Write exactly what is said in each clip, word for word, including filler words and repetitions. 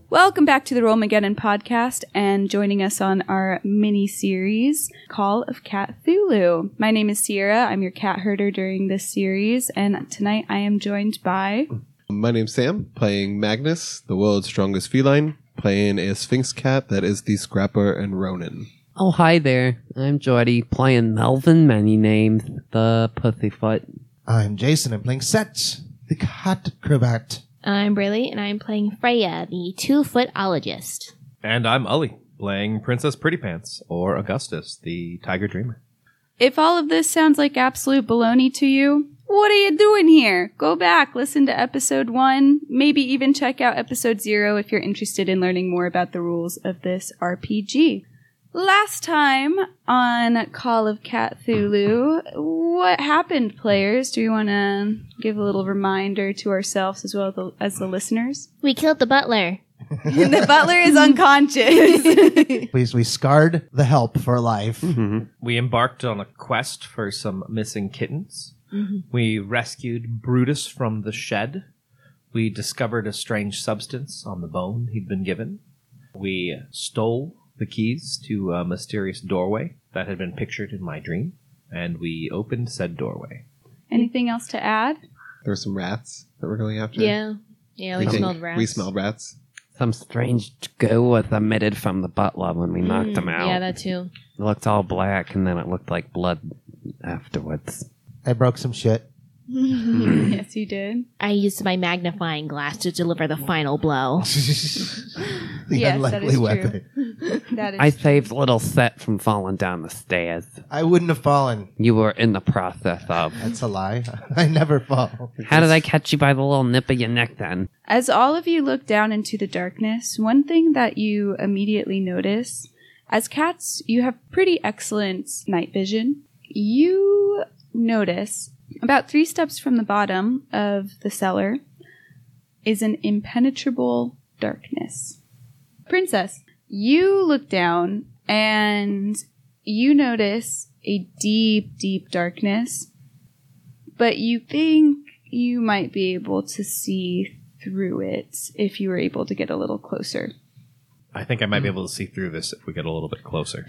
Welcome back to the Rollmageddon podcast and joining us on our mini-series, Call of Cthulhu. My name is Sierra. I'm your cat herder during this series, and tonight I am joined by... My name's Sam, playing Magnus, the world's strongest feline, playing a Sphinx cat that is the Scrapper and Ronin. Oh, hi there. I'm Jordy, playing Melvin, many names, the Pussyfoot. I'm Jason. I'm playing Set, the cat cravat. I'm Braylee, and I'm playing Freya, the two-footologist. And I'm Ully, playing Princess Pretty Pants, or Augustus, the Tiger Dreamer. If all of this sounds like absolute baloney to you, what are you doing here? Go back, listen to episode one, maybe even check out episode zero if you're interested in learning more about the rules of this R P G. Last time on Call of Cthulhu, what happened, players? Do you want to give a little reminder to ourselves as well as the listeners? We killed the butler. The butler is unconscious. we, we scarred the help for life. Mm-hmm. We embarked on a quest for some missing kittens. Mm-hmm. We rescued Brutus from the shed. We discovered a strange substance on the bone he'd been given. We stole the keys to a mysterious doorway that had been pictured in my dream, and we opened said doorway. Anything else to add? There were some rats that we're going after. Yeah. Yeah, we, think smelled rats. We smelled rats. Some strange goo was emitted from the butler when we knocked Mm, him out. Yeah, that too. It looked all black, and then it looked like blood afterwards. I broke some shit. Yes, you did. I used my magnifying glass to deliver the final blow. The Yes, unlikely that is true. weapon. That is I saved little Set from falling down the stairs. I wouldn't have fallen. You were in the process of. That's a lie. I never fall. How did I catch you by the little nip of your neck then? As all of you look down into the darkness, one thing that you immediately notice, as cats, you have pretty excellent night vision. You notice about three steps from the bottom of the cellar is an impenetrable darkness. Princess, you look down and you notice a deep, deep darkness, but you think you might be able to see through it if you were able to get a little closer. I think I might be able to see through this if we get a little bit closer.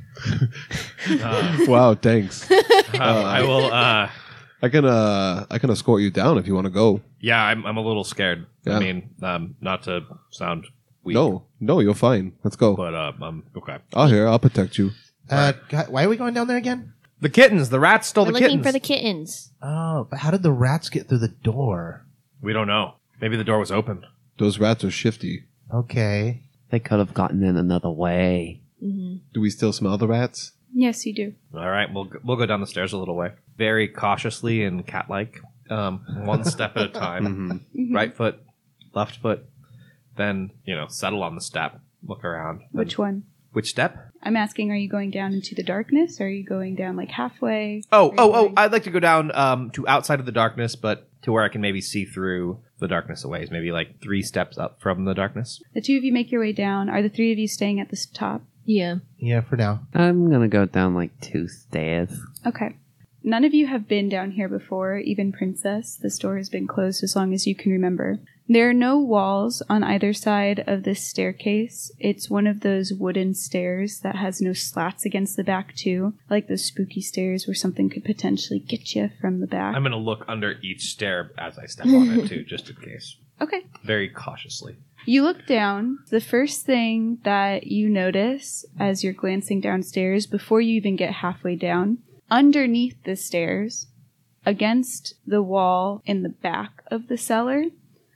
Wow, thanks. uh, I will, uh... I can uh, I can escort you down if you want to go. Yeah, I'm, I'm a little scared. Yeah. I mean, um, not to sound weak. No, no, you're fine. Let's go. But, uh, um, okay. I'll hear. I'll protect you. Uh, God, why are we going down there again? The kittens! The rats stole We're the looking kittens! for the kittens. Oh, but how did the rats get through the door? We don't know. Maybe the door was open. Those rats are shifty. Okay. They could have gotten in another way. Mm-hmm. Do we still smell the rats? Yes, you do. All right, we'll go- we'll go down the stairs a little way, very cautiously and cat-like, um, one step at a time. Mm-hmm. Right foot, left foot, then you know settle on the step, look around. Which one? Which step? I'm asking, are you going down into the darkness? Or are you going down like halfway? Oh, Are you oh, oh! going- I'd like to go down um, to outside of the darkness, but to where I can maybe see through the darkness a ways, maybe like three steps up from the darkness. The two of you make your way down. Are the three of you staying at the s- top? Yeah. Yeah, for now. I'm gonna go down like two stairs. Okay. None of you have been down here before, even Princess. The store has been closed as long as you can remember. There are no walls on either side of this staircase. It's one of those wooden stairs that has no slats against the back, too. Like those spooky stairs where something could potentially get you from the back. I'm going to look under each stair as I step on it, too, just in case. Okay. Very cautiously. You look down. The first thing that you notice as you're glancing downstairs, before you even get halfway down, underneath the stairs, against the wall in the back of the cellar,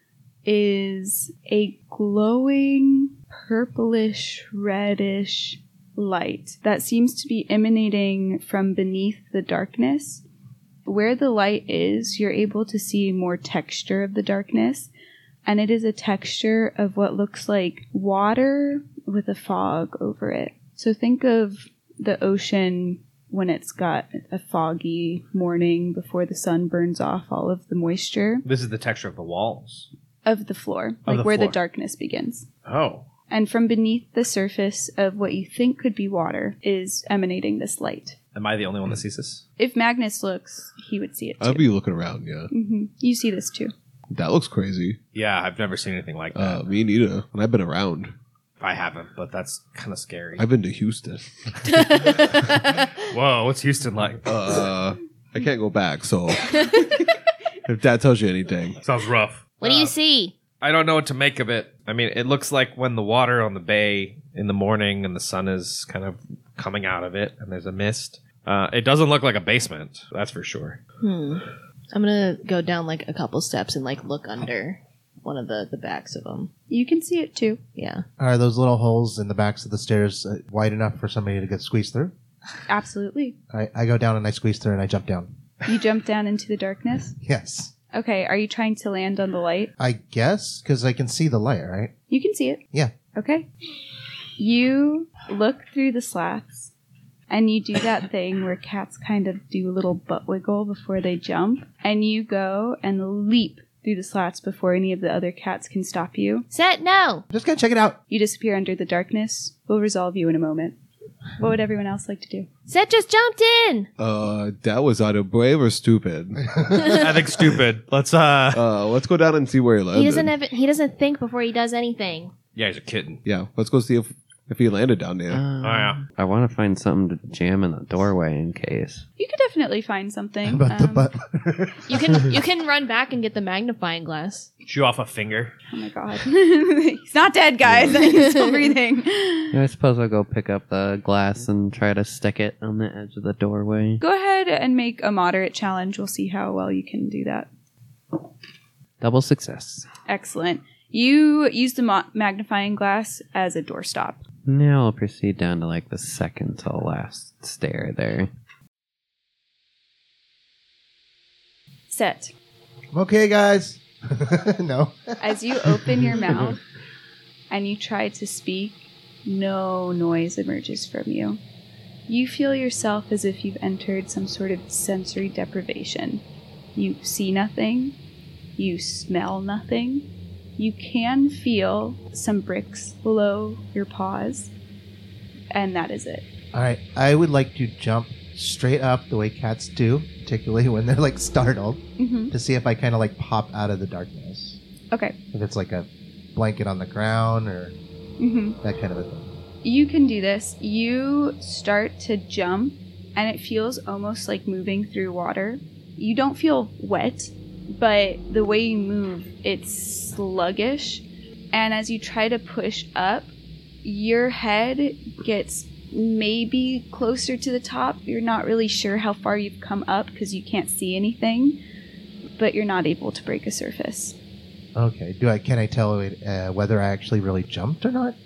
is a glowing purplish reddish light that seems to be emanating from beneath the darkness. Where the light is, you're able to see more texture of the darkness, and it is a texture of what looks like water with a fog over it. So think of the ocean when it's got a foggy morning before the sun burns off all of the moisture This is the texture of the walls. of the floor, like the where the floor. darkness begins. Oh. And from beneath the surface of what you think could be water is emanating this light. Am I the only one that sees this? If Magnus looks, he would see it too. I'll be looking around, yeah. hmm You see this too. That looks crazy. Yeah, I've never seen anything like that. Uh, me neither. And I've been around. I haven't, but that's kind of scary. I've been to Houston. Whoa, what's Houston like? Uh, I can't go back, so if that tells you anything. Sounds rough. What do you see? I don't know what to make of it. I mean, it looks like when the water on the bay in the morning and the sun is kind of coming out of it and there's a mist. Uh, it doesn't look like a basement, that's for sure. Hmm. I'm gonna go down like a couple steps and like look under one of the, the backs of them. You can see it too. Yeah. Are those little holes in the backs of the stairs uh, wide enough for somebody to get squeezed through? Absolutely. I, I go down and I squeeze through and I jump down. You jump down into the darkness. Yes. Okay, are you trying to land on the light? I guess, because I can see the light, right? You can see it. Yeah. Okay. You look through the slats, and you do that thing where cats kind of do a little butt wiggle before they jump, and you go and leap through the slats before any of the other cats can stop you. Set, no. Just gonna check it out. You disappear under the darkness. We'll resolve you in a moment. What would everyone else like to do? Set just jumped in. Uh, that was either brave or stupid. I think stupid. Let's, uh... Uh, let's go down and see where he landed. He doesn't have. He doesn't think before he does anything. Yeah, he's a kitten. Yeah, let's go see if, if he landed down there. Uh, Oh, yeah. I want to find something to jam in the doorway in case. You could definitely find something. About the Um, butt. You can you can run back and get the magnifying glass. Chew off a finger. Oh my god. He's not dead, guys. He's still breathing. Yeah, I suppose I'll go pick up the glass and try to stick it on the edge of the doorway. Go ahead and make a moderate challenge. We'll see how well you can do that. Double success. Excellent. You use the ma- magnifying glass as a doorstop. Now I'll proceed down to like the second to last stair there. Set. Okay, guys. No. As you open your mouth and you try to speak, no noise emerges from you. You feel yourself as if you've entered some sort of sensory deprivation. You see nothing. You smell nothing. You can feel some bricks below your paws. And that is it. All right. I would like to jump straight up the way cats do, particularly when they're like startled, Mm-hmm. to see if I kind of like pop out of the darkness. Okay. If it's like a blanket on the ground or Mm-hmm. that kind of a thing. You can do this. You start to jump, and it feels almost like moving through water. You don't feel wet, but the way you move, it's sluggish. And as you try to push up, your head gets maybe closer to the top. You're not really sure how far you've come up because you can't see anything, but you're not able to break a surface. Okay. Do I? Can I tell it, uh, whether I actually really jumped or not?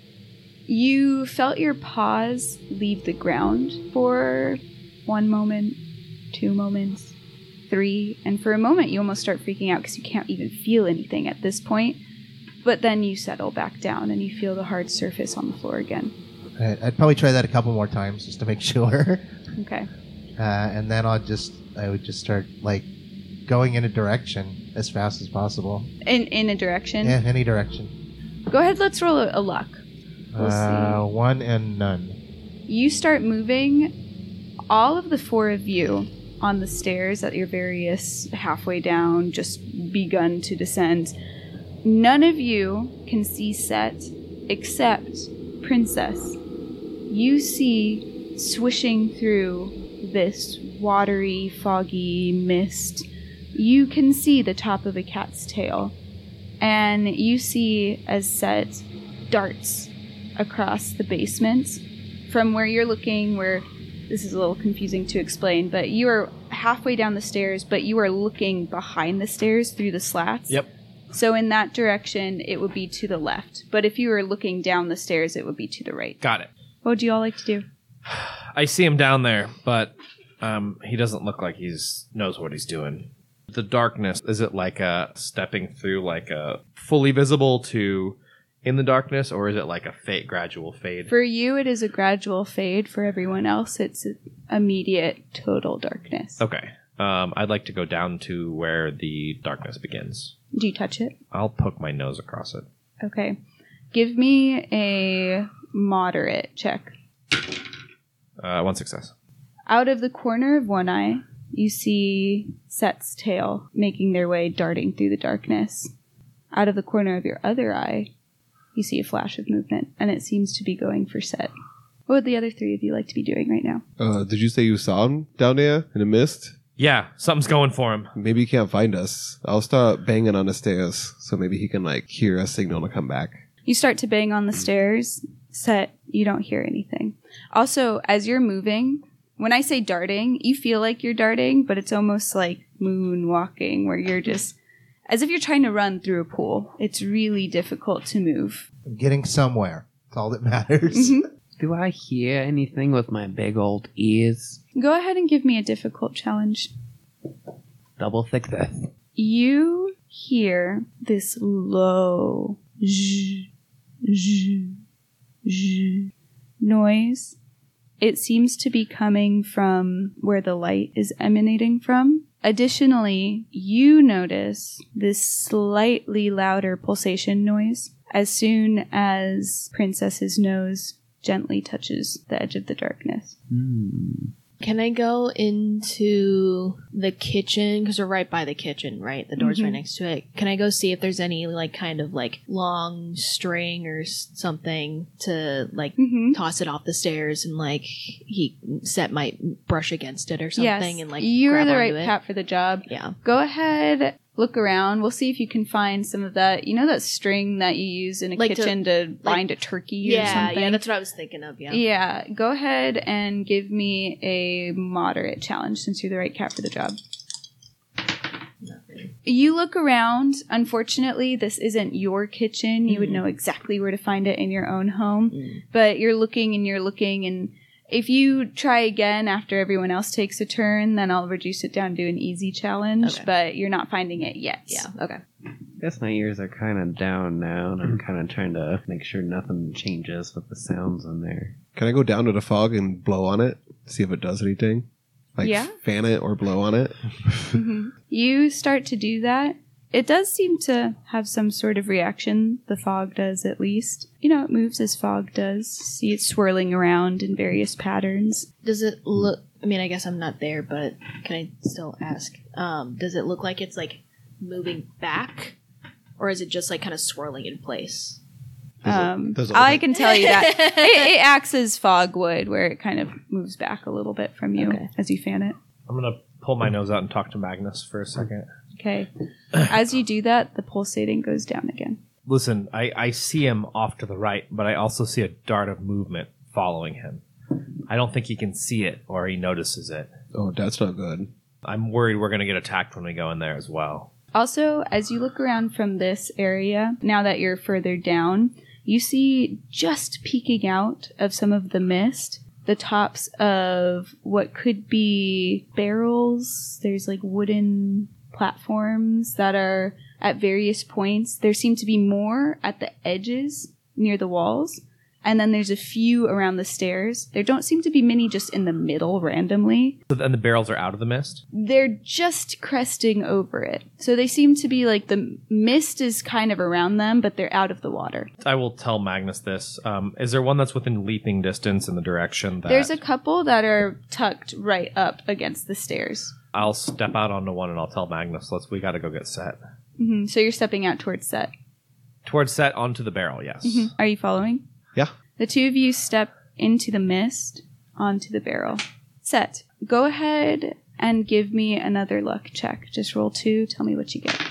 You felt your paws leave the ground for one moment, two moments, three, and for a moment you almost start freaking out because you can't even feel anything at this point. But then you settle back down and you feel the hard surface on the floor again. All right, I'd probably try that a couple more times just to make sure. Okay. Uh, and then I'll just, I would just start like going in a direction as fast as possible. In in a direction. Yeah, any direction. Go ahead, let's roll a, a luck. We'll Uh, one and none. You start moving. All of the four of you on the stairs at your various halfway down, just begun to descend. None of you can see Set except Princess. You see swishing through this watery, foggy mist. You can see the top of a cat's tail. And you see as Set darts across the basement from where you're looking, where this is a little confusing to explain, but you are halfway down the stairs, but you are looking behind the stairs through the slats. Yep. So in that direction, it would be to the left. But if you were looking down the stairs, it would be to the right. Got it. What would you all like to do? I see him down there, but um, he doesn't look like he's knows what he's doing. The darkness, is it like a stepping through like a fully visible to in the darkness, or is it like a fade, gradual fade? For you, it is a gradual fade. For everyone else, it's immediate total darkness. Okay. Um, I'd like to go down to where the darkness begins. Do you touch it? I'll poke my nose across it. Okay. Give me a moderate check. Uh, one success. Out of the corner of one eye, you see Set's tail making their way darting through the darkness. Out of the corner of your other eye, you see a flash of movement, and it seems to be going for Set. What would the other three of you like to be doing right now? Uh, did you say you saw him down there in the mist? Yeah, something's going for him. Maybe he can't find us. I'll start banging on the stairs so maybe he can like hear a signal to come back. You start to bang on the stairs. Set, you don't hear anything. Also, as you're moving, when I say darting, you feel like you're darting, but it's almost like moonwalking, where you're just as if you're trying to run through a pool. It's really difficult to move. I'm getting somewhere. That's all that matters. Mm-hmm. Do I hear anything with my big old ears? Go ahead and give me a difficult challenge. Double thick this. You hear this low zzz, zzz, zzz noise. It seems to be coming from where the light is emanating from. Additionally, you notice this slightly louder pulsation noise as soon as Princess's nose gently touches the edge of the darkness. Hmm. Can I go into the kitchen? Because we're right by the kitchen, right? The door's Mhm. right next to it. Can I go see if there's any, like, kind of, like, long string or s- something to, like, Mm-hmm. toss it off the stairs and, like, he Set might brush against it or something Yes, and, like, you're grab the onto right it? cat for the job. Yeah. Go ahead, look around. We'll see if you can find some of that. You know that string that you use in a Like to- kitchen to, bind a turkey or Yeah, something? yeah, that's what I was thinking of, yeah. Yeah, go ahead and give me a moderate challenge since you're the right cat for the job. Nothing. You look around. Unfortunately, this isn't your kitchen. You would Mhm. know exactly where to find it in your own home. Mm. But you're looking and you're looking, and if you try again after everyone else takes a turn, then I'll reduce it down to an easy challenge, Okay. but you're not finding it yet. Yeah, okay. I guess my ears are kind of down now, and I'm kind of trying to make sure nothing changes with the sounds in there. Can I go down to the fog and blow on it? See if it does anything? Like Yeah. fan it or blow on it? Mhm. You start to do that. It does seem to have some sort of reaction. The fog does, at least. You know, it moves as fog does. See it swirling around in various patterns. Does it look, I mean, I guess I'm not there, but can I still ask? Um, does it look like it's, like, moving back? Or is it just, like, kind of swirling in place? Does it- Um, does it I look- can tell you that it, it acts as fog would, where it kind of moves back a little bit from you Okay. as you fan it. I'm going to pull my nose out and talk to Magnus for a second. Okay. As you do that, the pulsating goes down again. Listen, I, I see him off to the right, but I also see a dart of movement following him. I don't think he can see it or he notices it. Oh, that's not good. I'm worried we're going to get attacked when we go in there as well. Also, as you look around from this area, now that you're further down, you see just peeking out of some of the mist the tops of what could be barrels. There's like wooden platforms that are at various points. There seem to be more at the edges near the walls. And then there's a few around the stairs. There don't seem to be many just in the middle randomly. So then the barrels are out of the mist? They're just cresting over it. So they seem to be like the mist is kind of around them, but they're out of the water. I will tell Magnus this. Um, is there one that's within leaping distance in the direction that... There's a couple that are tucked right up against the stairs. I'll step out onto one and I'll tell Magnus, let's we got to go get Set. hmm So you're stepping out towards Set. Towards Set onto the barrel, yes. hmm Are you following? Yeah. The two of you step into the mist onto the barrel. Set, go ahead and give me another luck check. Just roll two. Tell me what you get.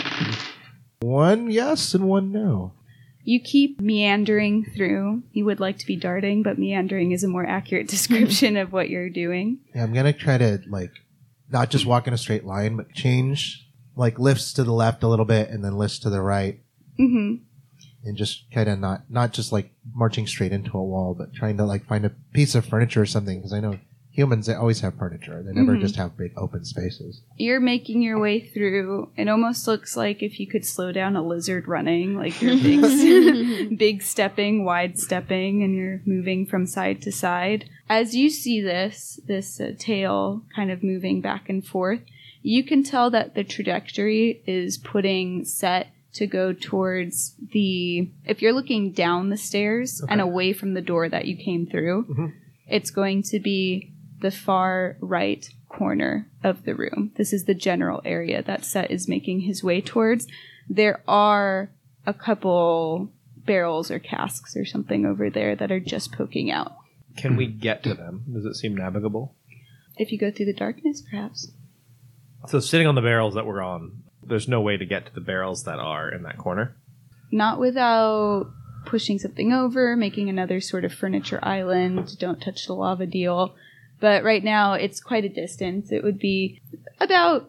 One yes and one no. You keep meandering through. You would like to be darting, but meandering is a more accurate description of what you're doing. Yeah, I'm gonna try to like not just walk in a straight line, but change like lifts to the left a little bit and then lifts to the right, hmm and just kind of not not just like marching straight into a wall, but trying to like find a piece of furniture or something. Because I know humans, they always have furniture. They never Mhm. just have big open spaces. You're making your way through. It almost looks like if you could slow down a lizard running, like you're big, big stepping, wide stepping, and you're moving from side to side. As you see this, this uh, tail kind of moving back and forth, you can tell that the trajectory is putting Set to go towards the, if you're looking down the stairs and away from the door that you came through, Mhm. it's going to be the far right corner of the room. This is the general area that Set is making his way towards. There are a couple barrels or casks or something over there that are just poking out. Can we get to them? Does it seem navigable? If you go through the darkness, perhaps. So sitting on the barrels that we're on, there's no way to get to the barrels that are in that corner? Not without pushing something over, making another sort of furniture island, don't touch the lava deal. But right now, it's quite a distance. It would be about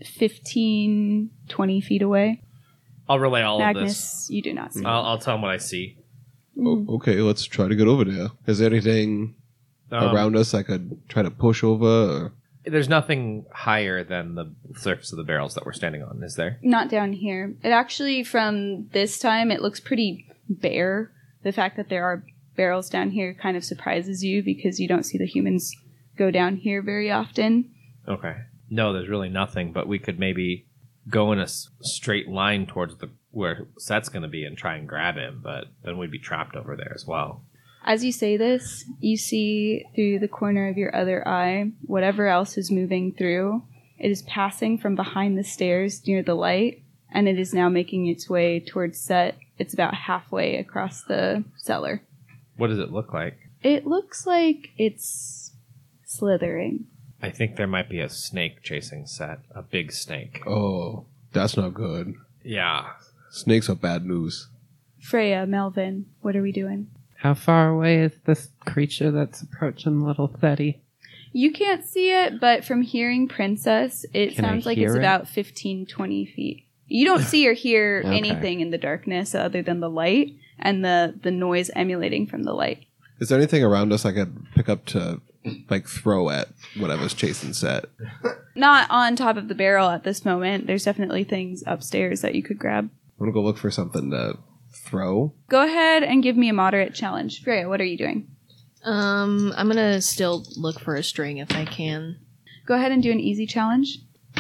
fifteen, twenty feet away. I'll relay all Magnus, of this. you do not see. I'll, I'll tell him what I see. O- okay, let's try to get over there. Is there anything Um, around us I could try to push over? Or? There's nothing higher than the surface of the barrels that we're standing on, is there? Not down here. It actually, from this time, it looks pretty bare. The fact that there are barrels down here kind of surprises you because you don't see the humans go down here very often. Okay. No, there's really nothing, but we could maybe go in a s- straight line towards the where Set's going to be and try and grab him, but then we'd be trapped over there as well. As you say this, you see through the corner of your other eye whatever else is moving through. It is passing from behind the stairs near the light, and it is now making its way towards Set. It's about halfway across the cellar. What does it look like? It looks like it's slithering. I think there might be a snake chasing Set. A big snake. Oh, that's not good. Yeah. Snakes are bad news. Freya, Melvin, what are we doing? How far away is this creature that's approaching little Thetty? You can't see it, but from hearing Princess, it Can I sounds like hear it's it? about fifteen, twenty feet. You don't see or hear Okay. anything in the darkness other than the light and the, the noise emulating from the light. Is there anything around us I could pick up to, like, throw at whatever's chasing Set? Not on top of the barrel at this moment. There's definitely things upstairs that you could grab. I'm gonna go look for something to throw. Go ahead and give me a moderate challenge. Freya, what are you doing? Um, I'm gonna still look for a string if I can. Go ahead and do an easy challenge.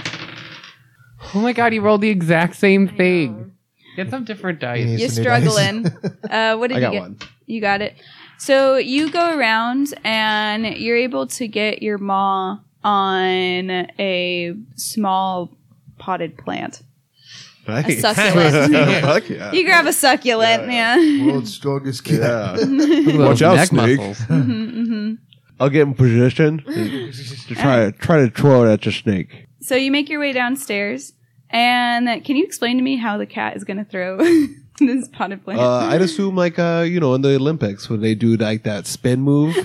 Oh my god, he rolled the exact same thing. Get some different He dice. needs You're some new dice. struggling. uh, what did I you got get? one. You got it. So you go around and you're able to get your maw on a small potted plant. Nice. succulent. Fuck yeah. You grab a succulent, yeah. World's strongest cat. Yeah. Look at Watch those out, neck snake. muscles. hmm hmm I'll get in position to try to try to throw it at the snake. So you make your way downstairs, and can you explain to me how the cat is going to throw this potted plant? Uh, I'd assume like uh, you know, in the Olympics when they do like that spin move.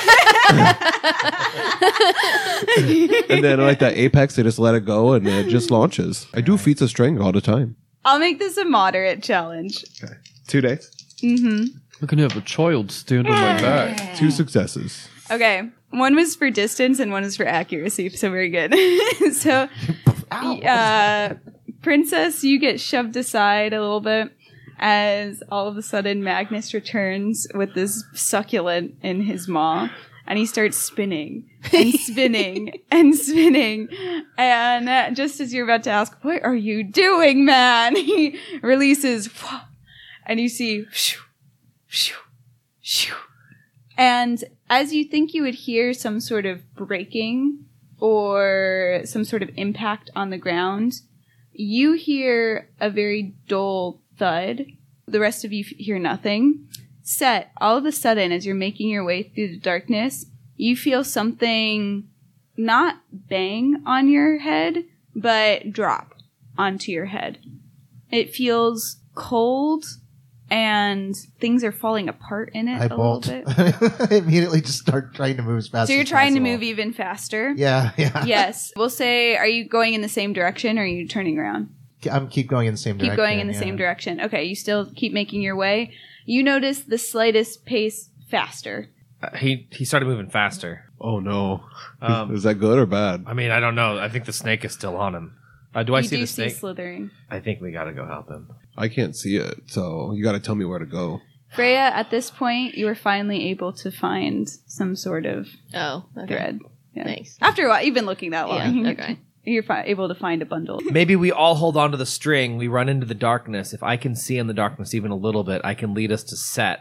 And then like that apex, they just let it go and it just launches. I do feats of strength all the time. I'll make this a moderate challenge. Two days. Mm-hmm. I can have a child stand on my back. Two successes. Okay. One was for distance and one is for accuracy, so very good. so, uh, Princess, you get shoved aside a little bit as all of a sudden Magnus returns with this succulent in his maw, and he starts spinning and spinning and spinning. And uh, just as you're about to ask, "What are you doing, man?" he releases, and you see, shoo, shoo, shoo. And as you think you would hear some sort of breaking or some sort of impact on the ground, you hear a very dull thud. The rest of you f- hear nothing. Set, all of a sudden, as you're making your way through the darkness, you feel something not bang on your head, but drop onto your head. It feels cold, and things are falling apart in it I a bolt. little bit. I immediately just start trying to move as fast So you're as trying to possible. move even faster? Yeah, yeah. Yes. We'll say, are you going in the same direction or are you turning around? I'm keep going in the same Keep direction. going in the yeah. same direction. Okay, you still keep making your way. You notice the slightest pace faster. Uh, he he started moving faster. Oh no. Um, Is that good or bad? I mean, I don't know. I think the snake is still on him. Uh, do I you see do the see snake? slithering. I think we gotta go help him. I can't see it, so you got to tell me where to go. Freya, at this point, you are finally able to find some sort of Oh, okay. thread. Yeah. Nice. After a while, you've been looking that long. Yeah, okay. You're fi- able to find a bundle. Maybe we all hold on to the string. We run into the darkness. If I can see in the darkness even a little bit, I can lead us to Set,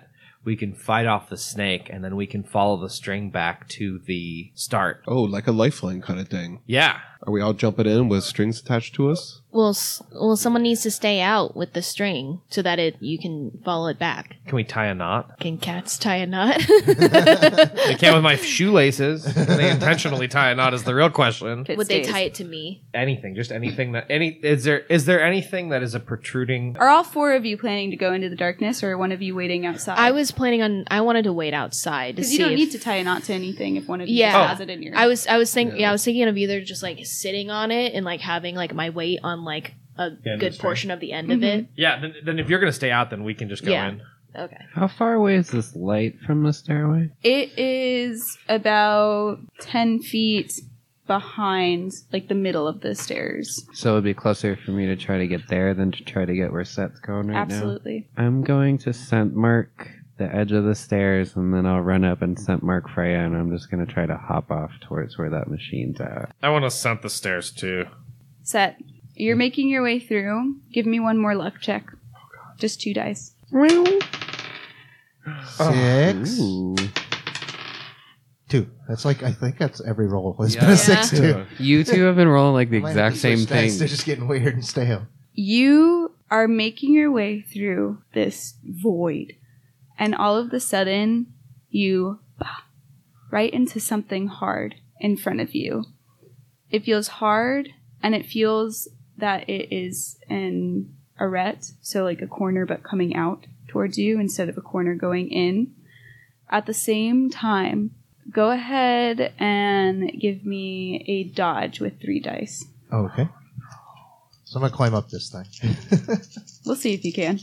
we can fight off the snake, and then we can follow the string back to the start. Oh, like a lifeline kind of thing. Yeah. Are we all jumping in with strings attached to us? Well, s- well, someone needs to stay out with the string so that it you can follow it back. Can we tie a knot? Can cats tie a knot? I can't with my shoelaces. Can they intentionally tie a knot is the real question. If it Would they stays. tie it to me? Anything, just anything that any is there is there anything that is a protruding? Are all four of you planning to go into the darkness, or one of you waiting outside? I was planning on. I wanted to wait outside to because see. you don't if, need to tie a knot to anything if one of you Yeah. just Oh. has it in your. I was. I was thinking. Yeah. Yeah. I was thinking of either just like sitting on it and like having like my weight on like a of the good string. portion of the end of it. Yeah, then, then if you're gonna stay out, then we can just go Yeah. in. Okay. How far away is this light from the stairway? It is about ten feet behind, like the middle of the stairs. So it'd be closer for me to try to get there than to try to get where Seth's going right Absolutely. now. I'm going to scent mark the edge of the stairs, and then I'll run up and scent mark Freya, and I'm just going to try to hop off towards where that machine's at. I want to scent the stairs too. Set. You're making your way through. Give me one more luck check. Just two dice. Six. Ooh. Two. That's like, I think that's every roll has Yeah. been a six, Yeah. too. You two have been rolling like the Mine exact just same switched thing. dice. They're just getting weird and stale. You are making your way through this void, and all of a sudden, you bah, right into something hard in front of you. It feels hard, and it feels that it is an arete, so like a corner but coming out towards you instead of a corner going in. At the same time, go ahead and give me a dodge with three dice. Oh, okay. So I'm going to climb up this thing. We'll see if you can.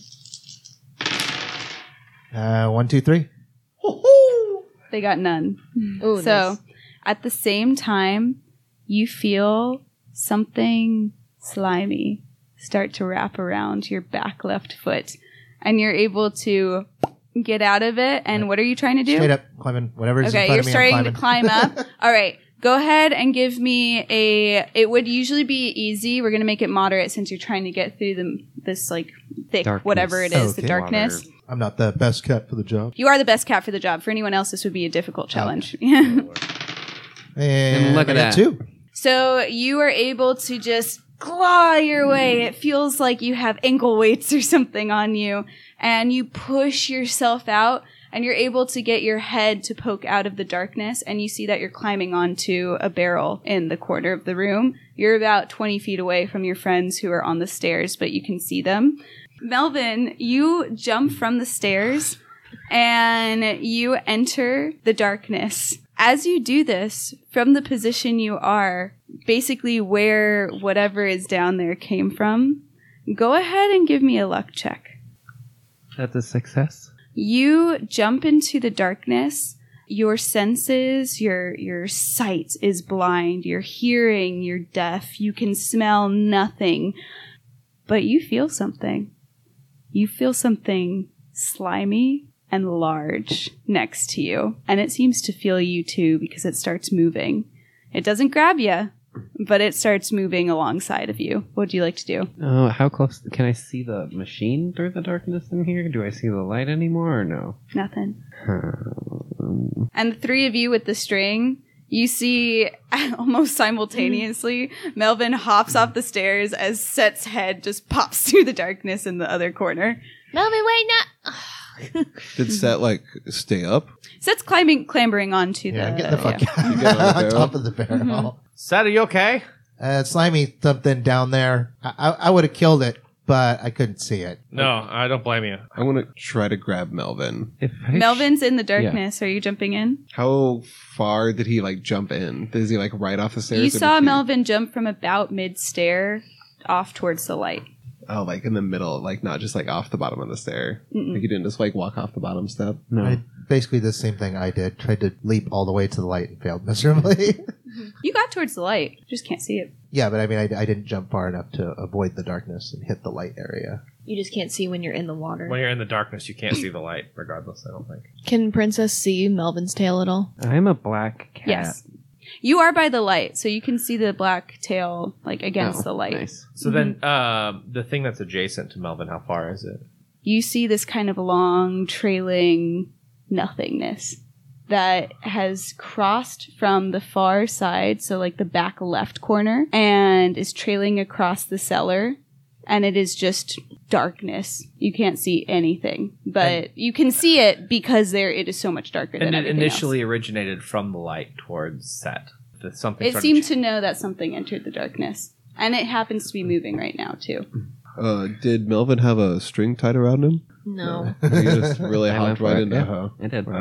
uh, one, two, three. They got none. Ooh, so nice. at the same time, you feel something slimy start to wrap around your back left foot, and you're able to get out of it. And what are you trying to do? Straight up, climbing. Whatever's in Okay, front you're of me, starting I'm to climbing. climb up. All right, go ahead and give me a. It would usually be easy. We're gonna make it moderate since you're trying to get through the this like thick Darkness. whatever it is, the Okay. darkness. Water. I'm not the best cat for the job. You are the best cat for the job. For anyone else, this would be a difficult challenge. And, look at I got that. two. So you are able to just claw your way. It feels like you have ankle weights or something on you, and you push yourself out, and you're able to get your head to poke out of the darkness, and you see that you're climbing onto a barrel in the corner of the room. You're about twenty feet away from your friends who are on the stairs, but you can see them. Melvin, you jump from the stairs and you enter the darkness. As you do this, from the position you are, basically where whatever is down there came from, go ahead and give me a luck check. That's a success. You jump into the darkness. Your senses, your your sight is blind. Your hearing, you're deaf. You can smell nothing. But you feel something. You feel something slimy and large next to you. And it seems to feel you too because it starts moving. It doesn't grab you, but it starts moving alongside of you. What would you like to do? Oh, how close can I see the machine through the darkness in here? Do I see the light anymore or no? Nothing. Um, And the three of you with the string, you see almost simultaneously, Melvin hops off the stairs as Set's head just pops through the darkness in the other corner. Melvin, wait, no. Did Set like stay up? Set's climbing, clambering onto Yeah, the. I'm getting the fuck yeah. out. You get on the on barrel? top of the barrel. Seth, are you okay? Uh, slimy something down there. I, I, I would have killed it, but I couldn't see it. No, I don't blame you. I want to try to grab Melvin. if I Melvin's in the darkness. Are you jumping in? How far did he like jump in? Is he like right off the stairs? You or saw did he- Melvin jump from about mid stair off towards the light. Oh, like in the middle, like not just like off the bottom of the stair. Mm-mm. Like you didn't just like walk off the bottom step. no. I basically the same thing I did. Tried to leap all the way to the light and failed miserably. You got towards the light, just can't see it. yeah, but I mean, I, I didn't jump far enough to avoid the darkness and hit the light area. You just can't see when you're in the water. When you're in the darkness, you can't see the light, regardless, I don't think. Can Princess see Melvin's tail at all? I'm a black cat. Yes. You are by the light, so you can see the black tail like against Oh, the light. Nice. So then, um, the thing that's adjacent to Melvin, how far is it? you see this kind of long, trailing nothingness that has crossed from the far side, so like the back left corner, and is trailing across the cellar. And it is just darkness. You can't see anything, but and you can see it because there it is so much darker than and it everything initially else. originated from the light towards Set. The something It started seemed ch- to know that something entered the darkness, and it happens to be moving right now too. Uh, did Melvin have a string tied around him? No. He just really I went hopped for right it, into yeah. her. I did.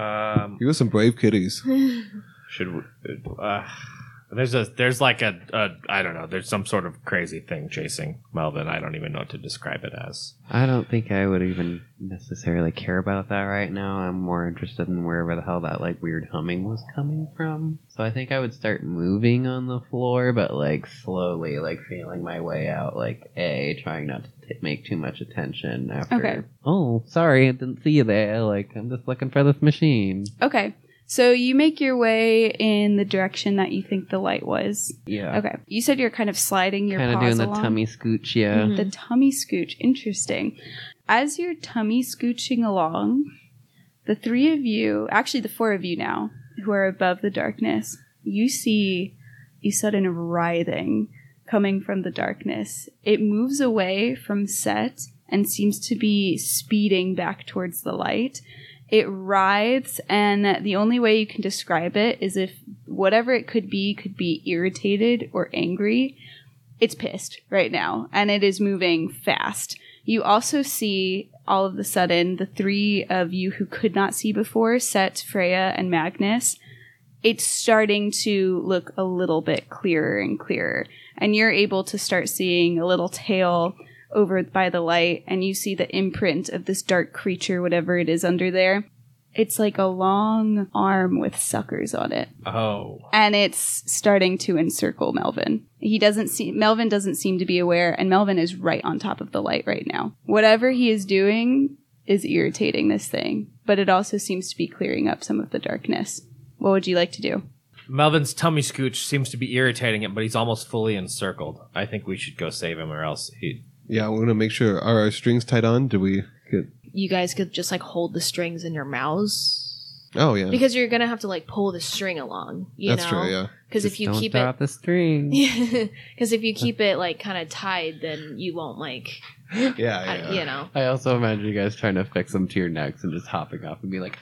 Um, He was some brave kitties. Should we, uh, there's a there's like a, a I don't know. There's some sort of crazy thing chasing Melvin. I don't even know what to describe it as. I don't think I would even necessarily care about that right now. I'm more interested in wherever the hell that like weird humming was coming from. So I think I would start moving on the floor, but like slowly, like feeling my way out. Like A, trying not to t- make too much attention after. Okay. Oh, sorry, I didn't see you there. Like I'm just looking for this machine. Okay, so you make your way in the direction that you think the light was. Yeah. Okay, you said you're kind of sliding your Kind of paws doing the along. tummy scooch. Yeah. Mhm. The tummy scooch. Interesting. As you're tummy scooching along, the three of you, actually the four of you now, who are above the darkness, you see a sudden writhing coming from the darkness. It moves away from Set and seems to be speeding back towards the light. It writhes, and the only way you can describe it is if whatever it could be could be irritated or angry. It's pissed right now, and it is moving fast. You also see, all of a sudden, the three of you who could not see before, Set, Freya, and Magnus, it's starting to look a little bit clearer and clearer. And you're able to start seeing a little tail over by the light, and you see the imprint of this dark creature, whatever it is under there. It's like a long arm with suckers on it. Oh, And it's starting to encircle Melvin. He doesn't see Melvin doesn't seem to be aware, and Melvin is right on top of the light right now. Whatever he is doing is irritating this thing, but it also seems to be clearing up some of the darkness. What would you like to do? Melvin's tummy scooch seems to be irritating him, but he's almost fully encircled. I think we should go save him, or else he. Yeah, we're gonna make sure. Are our strings tied on? Do we get? You guys could just like hold the strings in your mouths. Oh yeah, Because you're gonna have to like pull the string along, you that's know? true. Yeah, Because if Just you don't keep drop it, the string. because if you keep it like kind of tied, then you won't like, yeah, I- yeah. you know. I also imagine you guys trying to fix them to your necks and just hopping off and be like,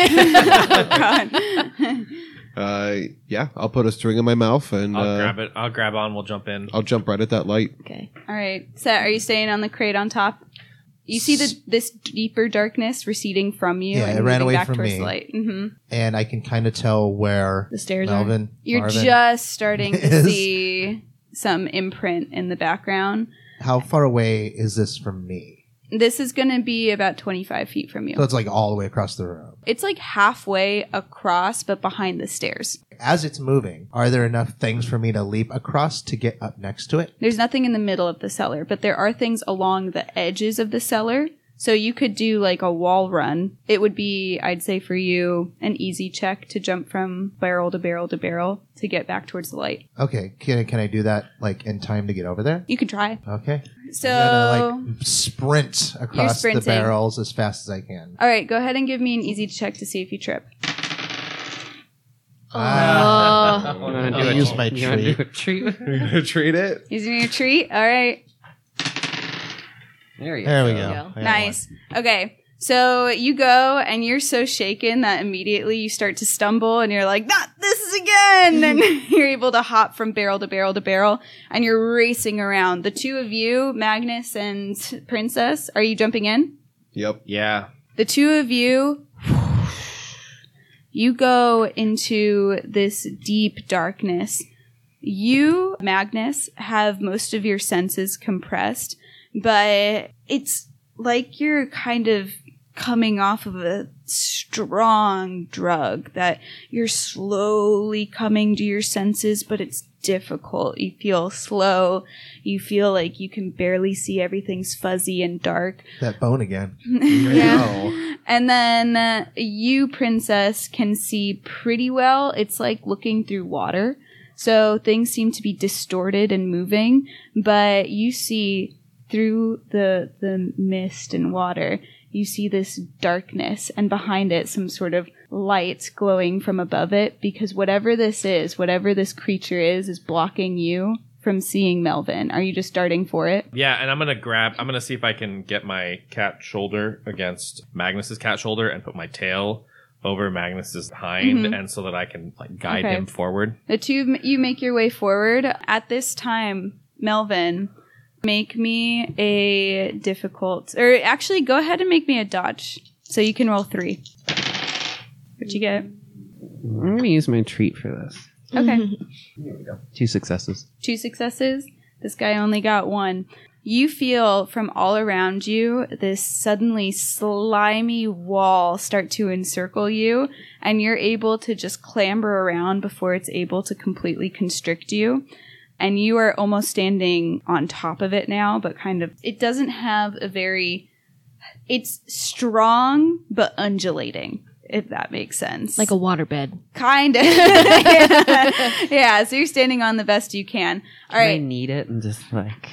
Uh, yeah, I'll put a string in my mouth and I'll uh, grab it. I'll grab on. We'll jump in. I'll jump right at that light. Okay. All right, Set, are you staying on the crate on top? You see the this deeper darkness receding from you, Yeah, and it ran moving away back from towards me. the light. Mm-hmm. And I can kind of tell where The stairs are. Melvin. You're Marvin- just starting to is. see some imprint in the background. How far away is this from me? This is going to be about twenty-five feet from you. So it's like all the way across the room. It's like halfway across, but behind the stairs. As it's moving, are there enough things for me to leap across to get up next to it? There's nothing in the middle of the cellar, but there are things along the edges of the cellar. So you could do like a wall run. It would be, I'd say for you, an easy check to jump from barrel to barrel to barrel to get back towards the light. Okay, can, can I do that like in time to get over there? You could try. Okay. So, I'm gonna like sprint across the sprinting. barrels as fast as I can. all right, go ahead and give me an easy check to see if you trip. Ah. Oh. You wanna I'll do a- use my you wanna treat. do a treat? You're gonna treat it. Using your treat. All right. There you There we go. go. go. I got Nice. Okay. So you go and you're so shaken that immediately you start to stumble and you're like, not this again. And you're able to hop from barrel to barrel to barrel and you're racing around. The two of you, Magnus and Princess, are you jumping in? Yep. Yeah. The two of you, you go into this deep darkness. You, Magnus, have most of your senses compressed, but it's like you're kind of coming off of a strong drug that you're slowly coming to your senses, but it's difficult. You feel slow. You feel like you can barely see. Everything's fuzzy and dark. That bone again. Yeah. And then uh, you, Princess, can see pretty well. It's like looking through water. So things seem to be distorted and moving, but you see through the the mist and water, you see this darkness, and behind it some sort of light glowing from above it, because whatever this is, whatever this creature is, is blocking you from seeing Melvin. Are you just darting for it? Yeah, and I'm gonna grab. I'm gonna see if I can get my cat shoulder against Magnus's cat shoulder and put my tail over Magnus's hind, Mhm. and so that I can like guide Okay. him forward. The two of you make your way forward. At this time, Melvin, make me a difficult, or actually go ahead and make me a dodge. So you can roll three. What'd you get? I'm gonna use my treat for this. Okay. Two successes. Two successes. This guy only got one. You feel from all around you this suddenly slimy wall start to encircle you, and you're able to just clamber around before it's able to completely constrict you. And you are almost standing on top of it now, but kind of, it doesn't have a very, it's strong but undulating, if that makes sense. Like a waterbed. Kind of. yeah. yeah, so you're standing on the best you can. All Can I right. knead it and just like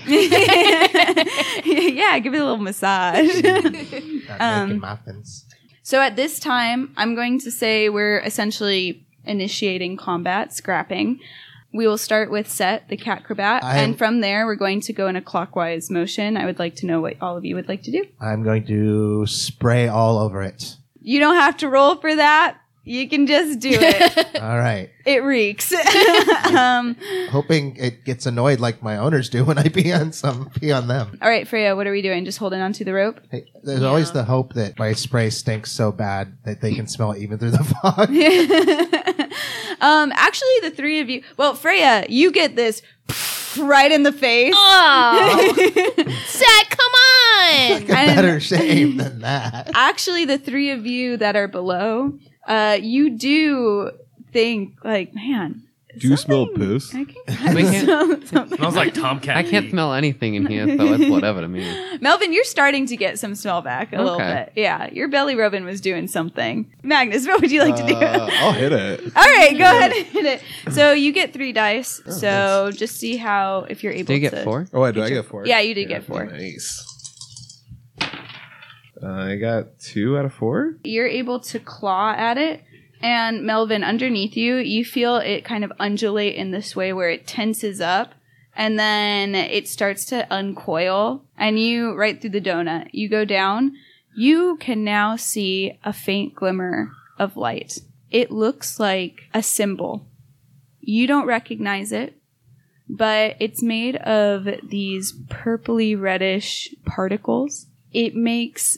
yeah, give it a little massage. Not Um, making muffins. So at this time, I'm going to say we're essentially initiating combat, scrapping. We will start with Set, the cat acrobat, I'm- and from there we're going to go in a clockwise motion. I would like to know what all of you would like to do. I'm going to spray all over it. You don't have to roll for that. You can just do it. All right. It reeks. um, Hoping it gets annoyed like my owners do when I pee on some pee on them. all right, Freya, what are we doing? Just holding onto the rope? Hey, there's always the hope that my spray stinks so bad that they can smell it even through the fog. um, actually, the three of you. Well, Freya, you get this right in the face. Oh, Zach, come on! Like a And- better shame than that. Actually, the three of you that are below, uh, you do think like, man. Do you smell something- piss? I We can can't- smell something. Smells like Tomcat. I can't pee. smell anything in here, so it's whatever to me. Melvin, you're starting to get some smell back a little Okay. bit. Yeah, your belly rubbing was doing something. Magnus, what would you like to do? Uh, I'll hit it. All right, go ahead and hit it. So you get three dice. so just see how if you're able Do you to. get four? Oh, wait, do I Get your- get four? Yeah, you did get four. Nice. Uh, I got two out of four. You're able to claw at it. And Melvin, underneath you, you feel it kind of undulate in this way where it tenses up. And then it starts to uncoil. And you, right through the donut, you go down. You can now see a faint glimmer of light. It looks like a symbol. You don't recognize it, but it's made of these purpley reddish particles. It makes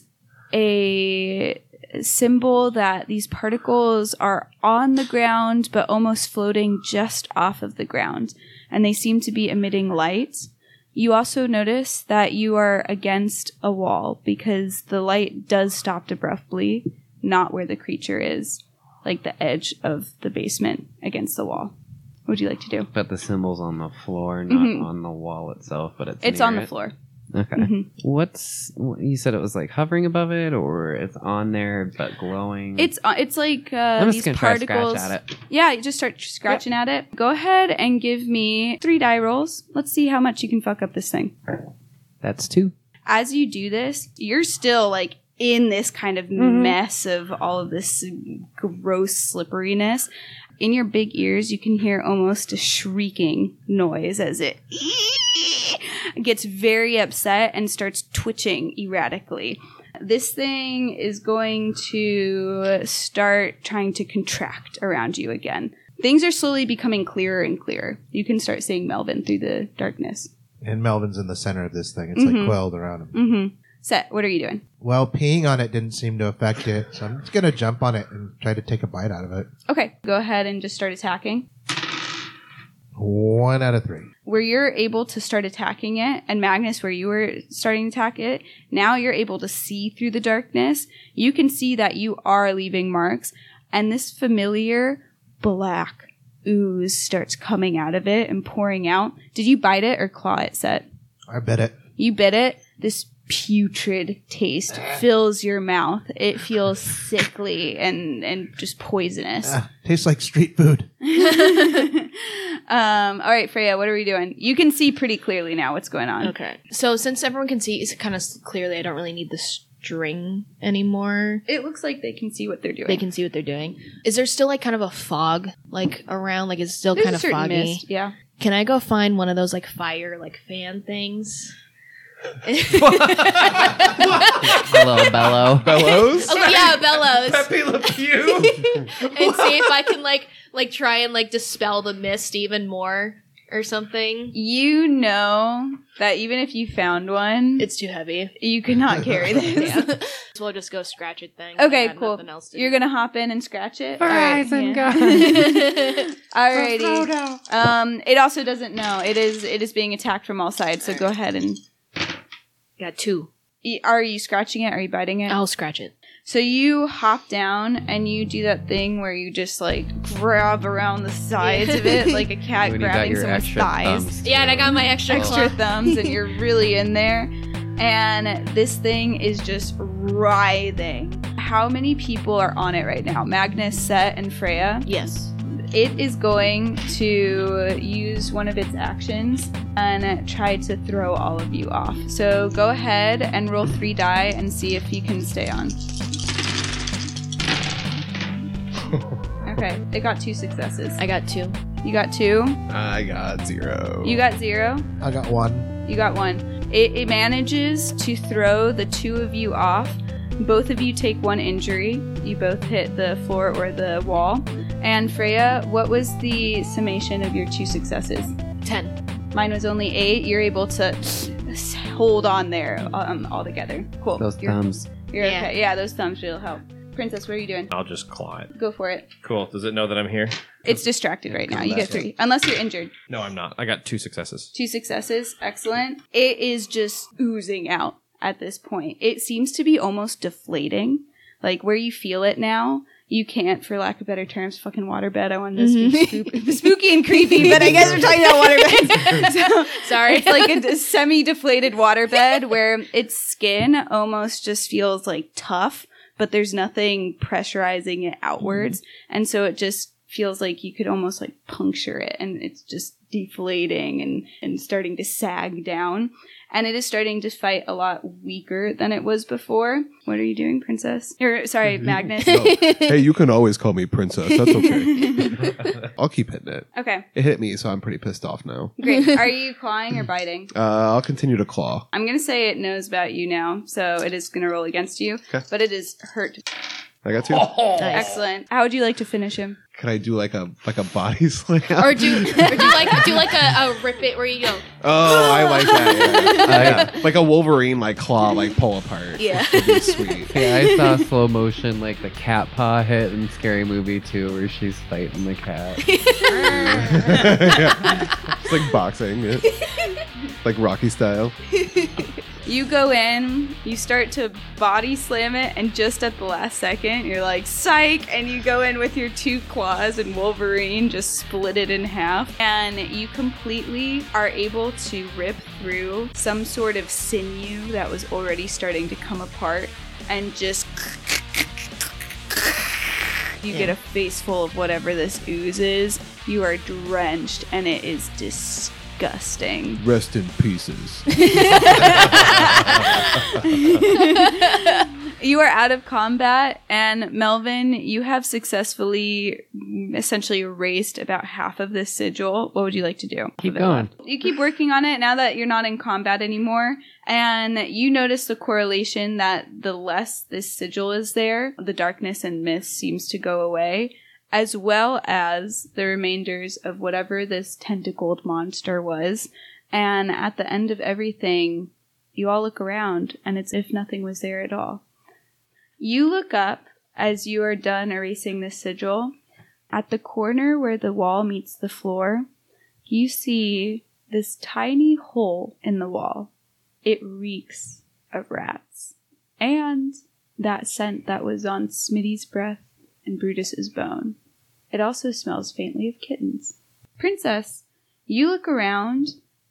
a symbol that these particles are on the ground but almost floating just off of the ground, and they seem to be emitting light. You also notice that you are against a wall because the light does stop abruptly, not where the creature is, like the edge of the basement against the wall. What would you like to do? But the symbol's on the floor, not Mhm. on the wall itself. But it's It's near on the it. floor. Okay. Mhm. What's what- you said? It was like hovering above it, or it's on there but glowing. It's uh, it's like uh, I'm just these gonna try to particles. scratch at it. Yeah, you just start scratching at it. Go ahead and give me three die rolls. Let's see how much you can fuck up this thing. That's two. As you do this, you're still like in this kind of mess of all of this gross slipperiness. In your big ears, you can hear almost a shrieking noise as it gets very upset and starts twitching erratically. This thing is going to start trying to contract around you again. Things are slowly becoming clearer and clearer. You can start seeing Melvin through the darkness. And Melvin's in the center of this thing. It's Mhm. like coiled around him. Mm-hmm. Set, what are you doing? Well, peeing on it didn't seem to affect it, so I'm just going to jump on it and try to take a bite out of it. Okay, go ahead and just start attacking. One out of three. Where you're able to start attacking it, and Magnus, where you were starting to attack it, now you're able to see through the darkness. You can see that you are leaving marks, and this familiar black ooze starts coming out of it and pouring out. Did you bite it or claw it, Set? I bet it. You bit it. This putrid taste fills your mouth. It feels sickly and, and just poisonous. Ah, tastes like street food. um, all right, Freya, what are we doing? You can see pretty clearly now what's going on. Okay. So since everyone can see, it's kind of clearly, I don't really need the string anymore. It looks like they can see what they're doing. They can see what they're doing. Is there still like kind of a fog like around? Like, is it still There's kind a of certain foggy? mist, yeah. Can I go find one of those like fire like fan things? A little bellow. Bellows? Oh yeah, bellows. Pepe Le Pew. And see if I can like like try and like dispel the mist even more or something. You know that even if you found one, It's too heavy. you could not carry this. Yeah. So we'll just go scratch it then. Okay, I got cool. nothing else to You're do. gonna hop in and scratch it. Horizon Alright, yeah. Alrighty. Um, it also doesn't know. It is. It is being attacked from all sides. So go ahead and. Got two. E- Are you scratching it? Are you biting it? I'll scratch it. So you hop down and you do that thing where you just like grab around the sides of it like a cat When you got grabbing your someone's extra thighs. thumbs. Yeah, and I got my extra Extra claw. thumbs, and you're really in there. And this thing is just writhing. How many people are on it right now? Magnus, Set, and Freya. Yes. It is going to use one of its actions and try to throw all of you off. So go ahead and roll three die and see if you can stay on. Okay, it got two successes. I got two. You got two. I got zero. You got zero. I got one. You got one. It, it manages to throw the two of you off. Both of you take one injury. You both hit the floor or the wall. And Freya, what was the summation of your two successes? Ten. Mine was only eight. You're able to hold on there um, all together. Cool. Those You're, thumbs. You're Yeah. okay. Yeah, those thumbs will help. Princess, what are you doing? I'll just claw it. Go for it. Cool. Does it know that I'm here? It's distracted right now. You get three. Unless you're injured. No, I'm not. I got two successes. Two successes. Excellent. It is just oozing out at this point. It seems to be almost deflating. Like where you feel it now, you can't, for lack of better terms, fucking waterbed. I wanted this to be spook- spooky and creepy, but I guess we're talking about waterbeds. So, Sorry. it's like a, a semi-deflated waterbed where its skin almost just feels like tough, but there's nothing pressurizing it outwards. And so it just feels like you could almost like puncture it, and it's just deflating and, and starting to sag down. And it is starting to fight a lot weaker than it was before. What are you doing, Princess? Or, sorry, Magnus. No. Hey, you can always call me Princess. That's okay. I'll keep hitting it. Okay, It hit me, so I'm pretty pissed off now. great. Are you clawing or biting? Uh, I'll continue to claw. I'm going to say it knows about you now, so it is going to roll against you. Okay. But it is hurt. I got two. Excellent. How would you like to finish him? Can I do like a like a body slam? Or do or do like do like a, a rip it where you go. Oh, I like that. Yeah. Oh, yeah. Like, like a Wolverine, like claw, like pull apart. Yeah. That'd be sweet. Yeah, I saw slow motion like the cat paw hit in Scary Movie two, where she's fighting the cat. Yeah. It's like boxing, yeah. Like Rocky style. You go in, you start to body slam it, and just at the last second, you're like, psych! And you go in with your two claws, and Wolverine just split it in half. And you completely are able to rip through some sort of sinew that was already starting to come apart, and just. You get a face full of whatever this ooze is. You are drenched, and it is disgusting. Rest in pieces. You are out of combat, and Melvin, you have successfully essentially erased about half of this sigil. What would you like to do? Keep with it going. left? You keep working on it now that you're not in combat anymore, and you notice the correlation that the less this sigil is there, the darkness and mist seems to go away, as well as the remainders of whatever this tentacled monster was. And at the end of everything, you all look around, and it's as if nothing was there at all. You look up as you are done erasing this sigil. At the corner where the wall meets the floor, you see this tiny hole in the wall. It reeks of rats. And that scent that was on Smitty's breath and Brutus's bone. It also smells faintly of kittens. Princess, you look around,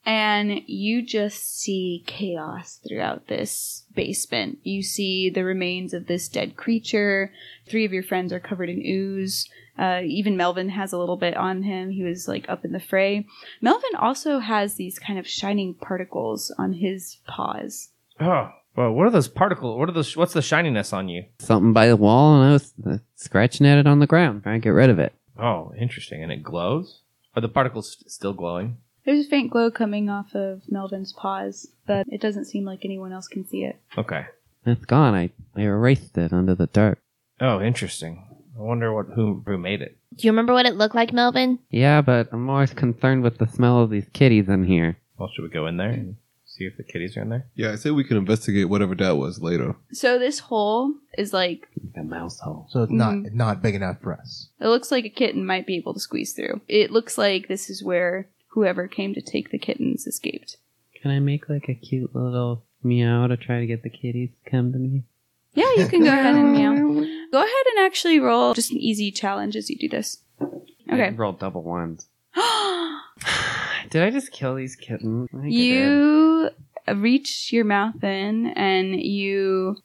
and you just see chaos throughout this basement. You see the remains of this dead creature. Three of your friends are covered in ooze. Uh, even Melvin has a little bit on him. He was like up in the fray. Melvin also has these kind of shining particles on his paws. Oh, well, what are those particles? What are those? What's the shininess on you? Something by the wall, and I was uh, scratching at it on the ground, trying to get rid of it. Oh, interesting. And it glows? Are the particles st- still glowing? There's a faint glow coming off of Melvin's paws, but it doesn't seem like anyone else can see it. Okay. It's gone. I, I erased it under the dirt. Oh, interesting. I wonder what who who made it. Do you remember what it looked like, Melvin? Yeah, but I'm more concerned with the smell of these kitties in here. Well, should we go in there and see if the kitties are in there? Yeah, I say we can investigate whatever that was later. So this hole is like, A mouse hole. So it's not not big enough for us. it looks like a kitten might be able to squeeze through. It looks like this is where whoever came to take the kittens escaped. Can I make like a cute little meow to try to get the kitties to come to me? Yeah, you can go ahead and meow. Go ahead and actually roll just an easy challenge as you do this. I Okay. rolled double ones. Did I just kill these kittens? I think I did. You reach your mouth in and you...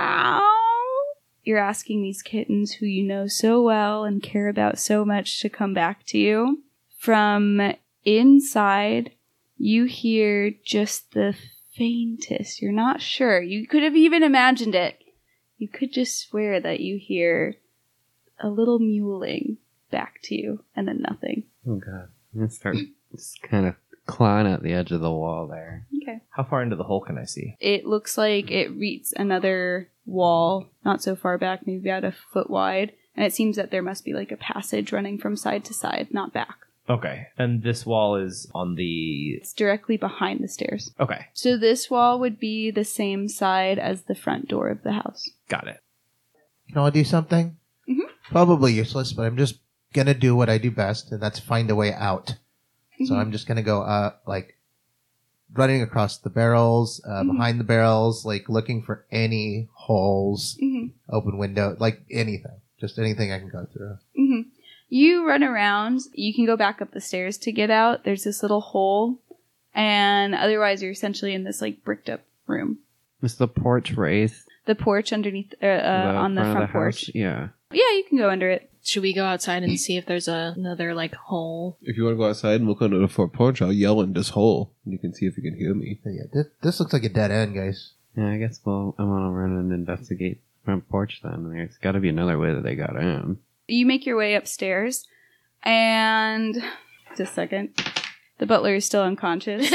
You're asking these kittens who you know so well and care about so much to come back to you. From inside, you hear just the faintest. You're not sure. You could have even imagined it. You could just swear that you hear a little mewling back to you and then nothing. Oh god. I'm gonna start just kind of clawing at the edge of the wall there. Okay. How far into the hole can I see? It looks like it reaches another wall, not so far back, maybe about a foot wide. And it seems that there must be like a passage running from side to side, not back. Okay. And this wall is on the... It's directly behind the stairs. Okay. So this wall would be the same side as the front door of the house. Got it. Can I do something? Mhm. Probably useless, but I'm just gonna do what I do best, and that's find a way out. So Mhm. I'm just gonna go, uh, like, running across the barrels, uh, Mhm. behind the barrels, like, looking for any holes, Mhm. open window, like, anything. Just anything I can go through. Mhm. You run around. You can go back up the stairs to get out. There's this little hole. And otherwise, you're essentially in this, like, bricked up room. Is the porch raised? The porch underneath, uh, uh, on the of front porch. house? Yeah. Yeah, you can go under it. Should we go outside and see if there's a, another like hole? If you want to go outside and look under the front porch, I'll yell in this hole. And you can see if you can hear me. So, yeah, this, this looks like a dead end, guys. Yeah, I guess we'll, I want to run and investigate the front porch then. There's got to be another way that they got in. You make your way upstairs, and just a second, the butler is still unconscious.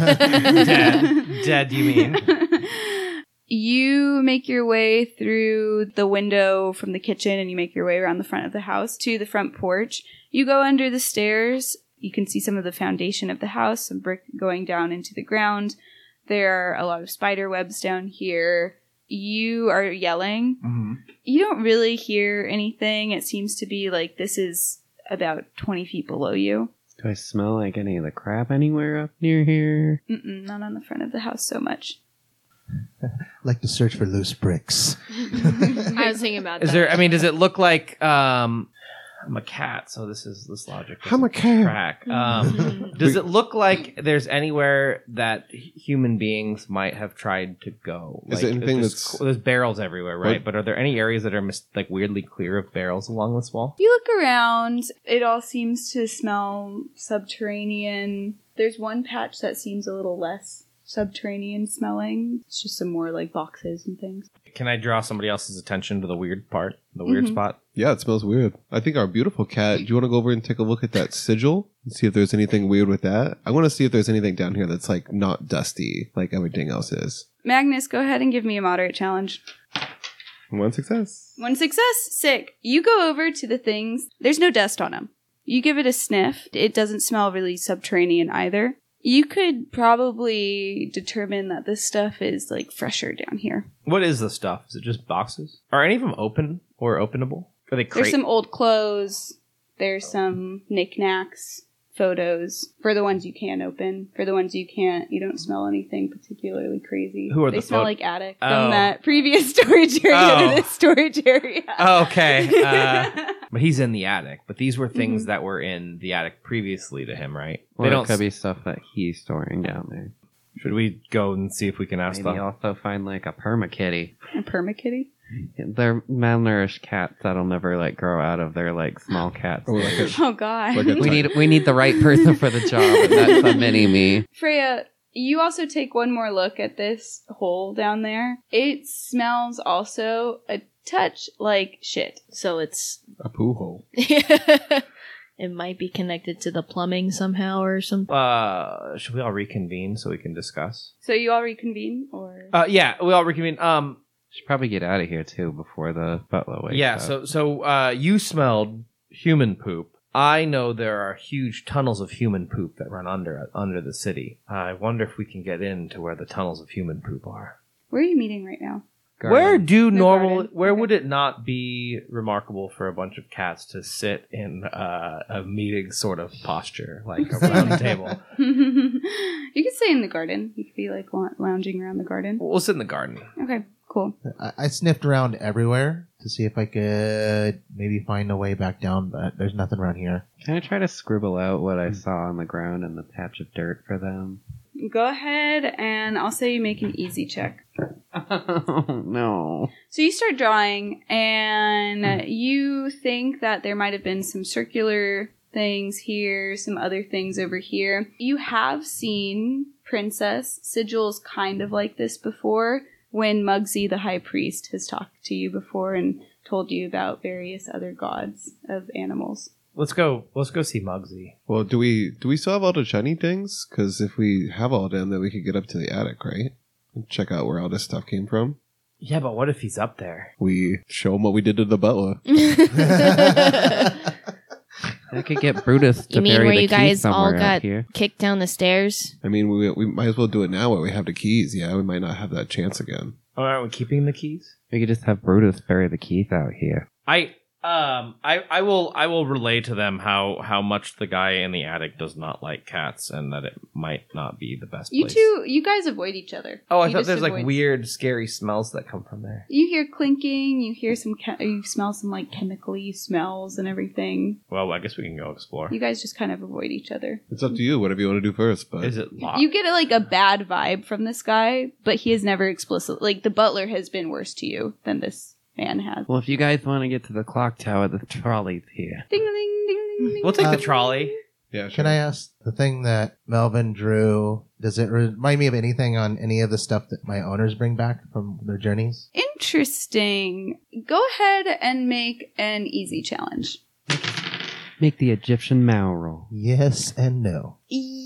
Dead. Dead, you mean? You make your way through the window from the kitchen, and you make your way around the front of the house to the front porch. You go under the stairs. You can see some of the foundation of the house, some brick going down into the ground. There are a lot of spider webs down here. You are yelling. Mm-hmm. You don't really hear anything. It seems to be like this is about twenty feet below you. Do I smell like any of the crap anywhere up near here? Mm-mm, not on the front of the house so much. Like to search for loose bricks. I was thinking about Is that. there, I mean, does it look like, um, I'm a cat, so this is, this logic. I'm a doesn't cat. Track. Um, does it look like there's anywhere that h- human beings might have tried to go? Is Like, it anything there's, that's- there's barrels everywhere, right? What- But are there any areas that are mis- like weirdly clear of barrels along this wall? You look around. It all seems to smell subterranean. There's one patch that seems a little less subterranean smelling. It's just some more like boxes and things. Can I draw somebody else's attention to the weird part, the weird Mhm. spot? Yeah, it smells weird. I think our beautiful cat, do you want to go over and take a look at that sigil and see if there's anything weird with that? I want to see if there's anything down here that's like not dusty like everything else is. Magnus, go ahead and give me a moderate challenge. One success. One success. Sick. You go over to the things. There's no dust on them. You give it a sniff. It doesn't smell really subterranean either. You could probably determine that this stuff is like fresher down here. What is the stuff? Is it just boxes? Are any of them open or openable? Are they There's crate? some old clothes. There's some knickknacks, photos. For the ones you can open. For the ones you can't, you don't smell anything particularly crazy. Who are they the smell pho- like attic Oh. from that previous storage area Oh. to this storage area. Oh, okay. Uh, But he's in the attic. But these were things Mhm. that were in the attic previously to him, right? Or They it don't. could be stuff that he's storing down there. Should we go and see if we can ask Maybe them? also find like a permakitty. A permakitty? They're malnourished cats that'll never like grow out of their like small cats. Or like a, Oh god. like a We need we need the right person for the job, and that's a mini me. Freya, you also take one more look at this hole down there. It smells also a touch like shit. So it's a poo hole. it might be connected to the plumbing somehow or something. Uh, should we all reconvene so we can discuss? So you all reconvene, or Uh, yeah, we all reconvene. Um, Should probably get out of here too before the butler wakes yeah. up. So, so uh, you smelled human poop. I know there are huge tunnels of human poop that run under under the city. I wonder if we can get into where the tunnels of human poop are. where are you meeting right now? Where do The normal? garden. Where Okay. would it not be remarkable for a bunch of cats to sit in uh, a meeting sort of posture, like a round table? You could stay in the garden. You could be like lou- lounging around the garden. We'll sit in the garden. Okay, cool. I, I sniffed around everywhere to see if I could maybe find a way back down, but there's nothing around here. Can I try to scribble out what I saw on the ground and the patch of dirt for them? Go ahead, and I'll say you make an easy check. Oh no. So you start drawing, and you think that there might have been some circular things here, some other things over here. You have seen princess sigils kind of like this before when Muggsy the high priest has talked to you before and told you about various other gods of animals. Let's go. Let's go see Muggsy. Well, do we do we still have all the shiny things? Because if we have all of them, then we could get up to the attic, right? And check out where all this stuff came from. Yeah, but what if he's up there? We show him what we did to the butler. I could get Brutus to You mean bury where the you key guys all somewhere out got here. kicked down the stairs? I mean, we we might as well do it now while we have the keys. Yeah, we might not have that chance again. Oh, aren't we keeping the keys? We could just have Brutus bury the keys out here. I um I, I will I will relay to them how how much the guy in the attic does not like cats and that it might not be the best You place. two, you guys avoid each other. Oh, I You thought just there's like avoid- weird, scary smells that come from there. You hear clinking, you hear some, che- you smell some like chemically smells and everything. Well, I guess we can go explore. You guys just kind of avoid each other. It's up to you. Whatever you want to do first. But Is it locked? You get like a bad vibe from this guy, but he has never explicit like the butler has been worse to you than this man has. Well, if you guys want to get to the clock tower, the trolley's here. Ding ding ding ding ding. We'll take the Um, trolley. yeah, sure. Can I ask the thing that Melvin drew? Does it remind me of anything on any of the stuff that my owners bring back from their journeys? Interesting. Go ahead and make an easy challenge. Make the Egyptian Mao roll. Yes and no.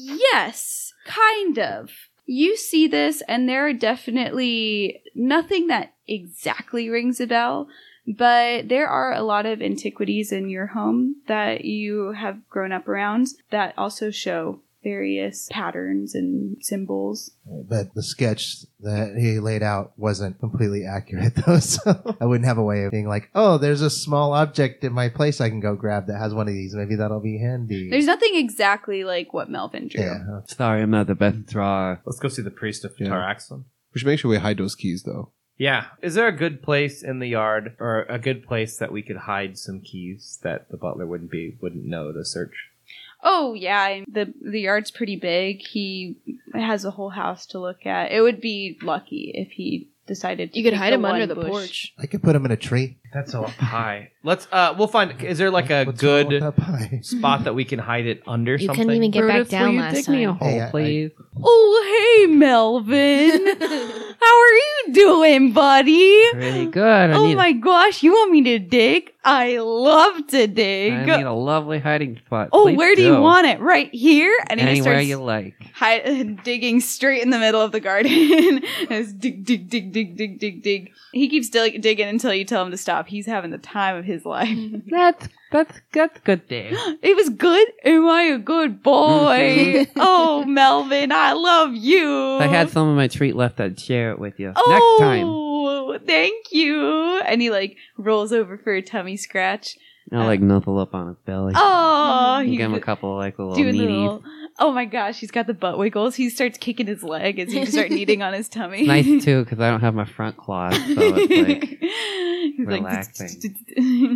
Yes, kind of. You see this, and there are definitely nothing that exactly rings a bell, but there are a lot of antiquities in your home that you have grown up around that also show various patterns and symbols. But the sketch that he laid out wasn't completely accurate, though, so I wouldn't have a way of being like, oh, there's a small object in my place I can go grab that has one of these. Maybe that'll be handy. There's nothing exactly like what Melvin drew. yeah. Sorry, I'm not the best drawer. Let's go see the priest of Yeah. Taraxlin. we should make sure we hide those keys, though. Yeah. Is there a good place in the yard, or a good place that we could hide some keys that the butler wouldn't be wouldn't know to search? Oh yeah, the the yard's pretty big. He has a whole house to look at. It would be lucky if he decided to You could pick hide the him under one the bush. porch. I could put him in a tree. That's up high. Let's. Uh, we'll find. Is there like a What's wrong with good that pie? spot that we can hide it under? You something? couldn't even get Brutus, back down will you last dig me a time. hole, Hey, I- please? Oh hey Melvin, how are you doing, buddy? Pretty good. I Oh need, my gosh, you want me to dig? I love to dig. I need a lovely hiding spot. Oh, Please where do you want it? Right here? And he just Anywhere starts you like. hi- digging straight in the middle of the garden. It's dig, dig, dig, dig, dig, dig, dig. He keeps dig- digging until you tell him to stop. He's having the time of his life. That's that's that's good, Dave. It was good. Am I a good boy? Oh, Melvin, I love you. If I had some of my treat left, I'd share it with you oh, next time. Thank you. And he like rolls over for a tummy scratch. I'll like nuzzle up on his belly. Oh, And he's give him a couple of like little doing kneadies. little. Oh my gosh, he's got the butt wiggles. He starts kicking his leg as you start kneading on his tummy. Nice too, because I don't have my front claws, so it's like He's relaxing. Like,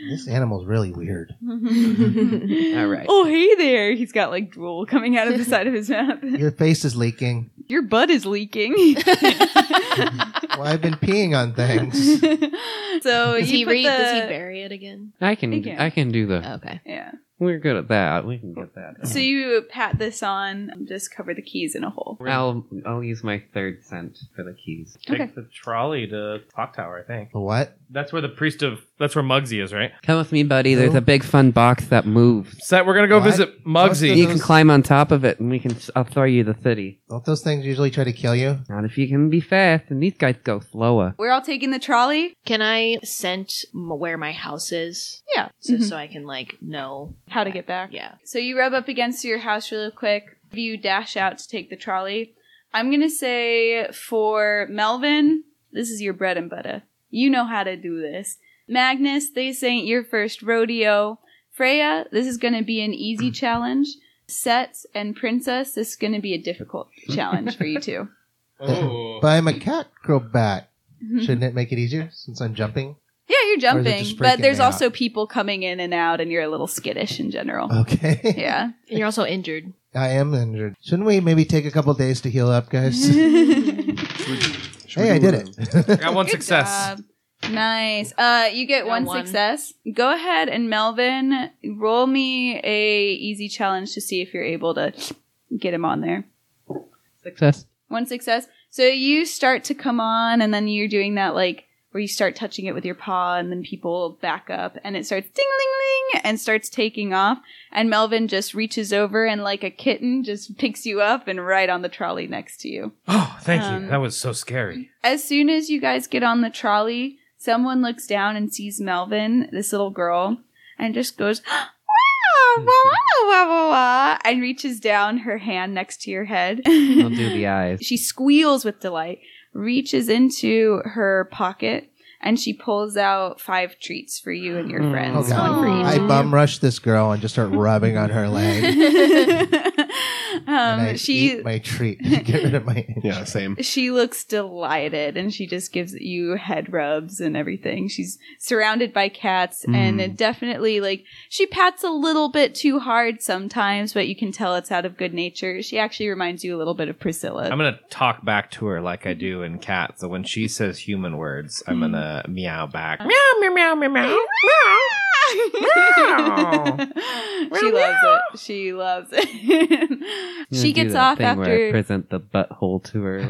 This animal's really weird. All right. Oh, hey there. He's got like drool coming out of the side of his mouth. Your face is leaking. Your butt is leaking. Well, I've been peeing on things. So Does you he put read? the- Does he bury it again? I can, Thank you. I can do the. Okay. Yeah. We're good at that. We can get that. So you pat this on, and just cover the keys in a hole. I'll I'll use my third scent for the keys. Take Okay. the trolley to Clock Tower, I think. What? That's where the priest of. That's where Muggsy is, right? Come with me, buddy. There's No. a big fun box that moves. Set. We're gonna go What? visit Muggsy. You can climb on top of it, and we can. I'll throw you the city. Don't those things usually try to kill you? Not if you can be fast, and these guys go slower. We're all taking the trolley. Can I scent m- where my house is? Yeah. So, Mhm. so I can, like, know. How to get back. Yeah. So you rub up against your house real quick. You dash out to take the trolley. I'm going to say for Melvin, this is your bread and butter. You know how to do this. Magnus, this ain't your first rodeo. Freya, this is going to be an easy challenge. Sets and Princess, this is going to be a difficult challenge for you two. Oh. But I'm a cat acrobat. Shouldn't it make it easier since I'm jumping? Yeah, you're Or is it jumping, just but freaking there's me out? also people coming in and out, and you're a little skittish in general. Okay. Yeah. And you're also injured. I am injured. Shouldn't we maybe take a couple days to heal up, guys? Hey, I did it. I got one Good success. job. Nice. Uh, you get Got one, one. success. Go ahead and Melvin, roll me a easy challenge to see if you're able to get him on there. Success. One success. So you start to come on, and then you're doing that like where you start touching it with your paw, and then people back up, and it starts ding-a-ling-ling and starts taking off. And Melvin just reaches over and, like a kitten, just picks you up and right on the trolley next to you. Oh, thank Um, you. That was so scary. As soon as you guys get on the trolley, someone looks down and sees Melvin, this little girl, and just goes, "Wah, wah, wah, wah, wah, wah," and reaches down her hand next to your head. I'll do the eyes. She squeals with delight, reaches into her pocket, and she pulls out five treats for you and your Oh, friends. Oh, One God. for each I of you. bum rush this girl and just start rubbing on her leg. and I um, she eat my treat to get rid of my itch. Yeah, same. she looks delighted, and she just gives you head rubs and everything. She's surrounded by cats, and it definitely, like, she pats a little bit too hard sometimes, but you can tell it's out of good nature. She actually reminds you a little bit of Priscilla. I'm gonna talk back to her like I do in Cat. So when she says human words, I'm gonna meow back. Meow, meow, meow, meow, meow, meow. She loves it. She loves it. I'm She gonna do gets that off thing where I after. present the butthole to her.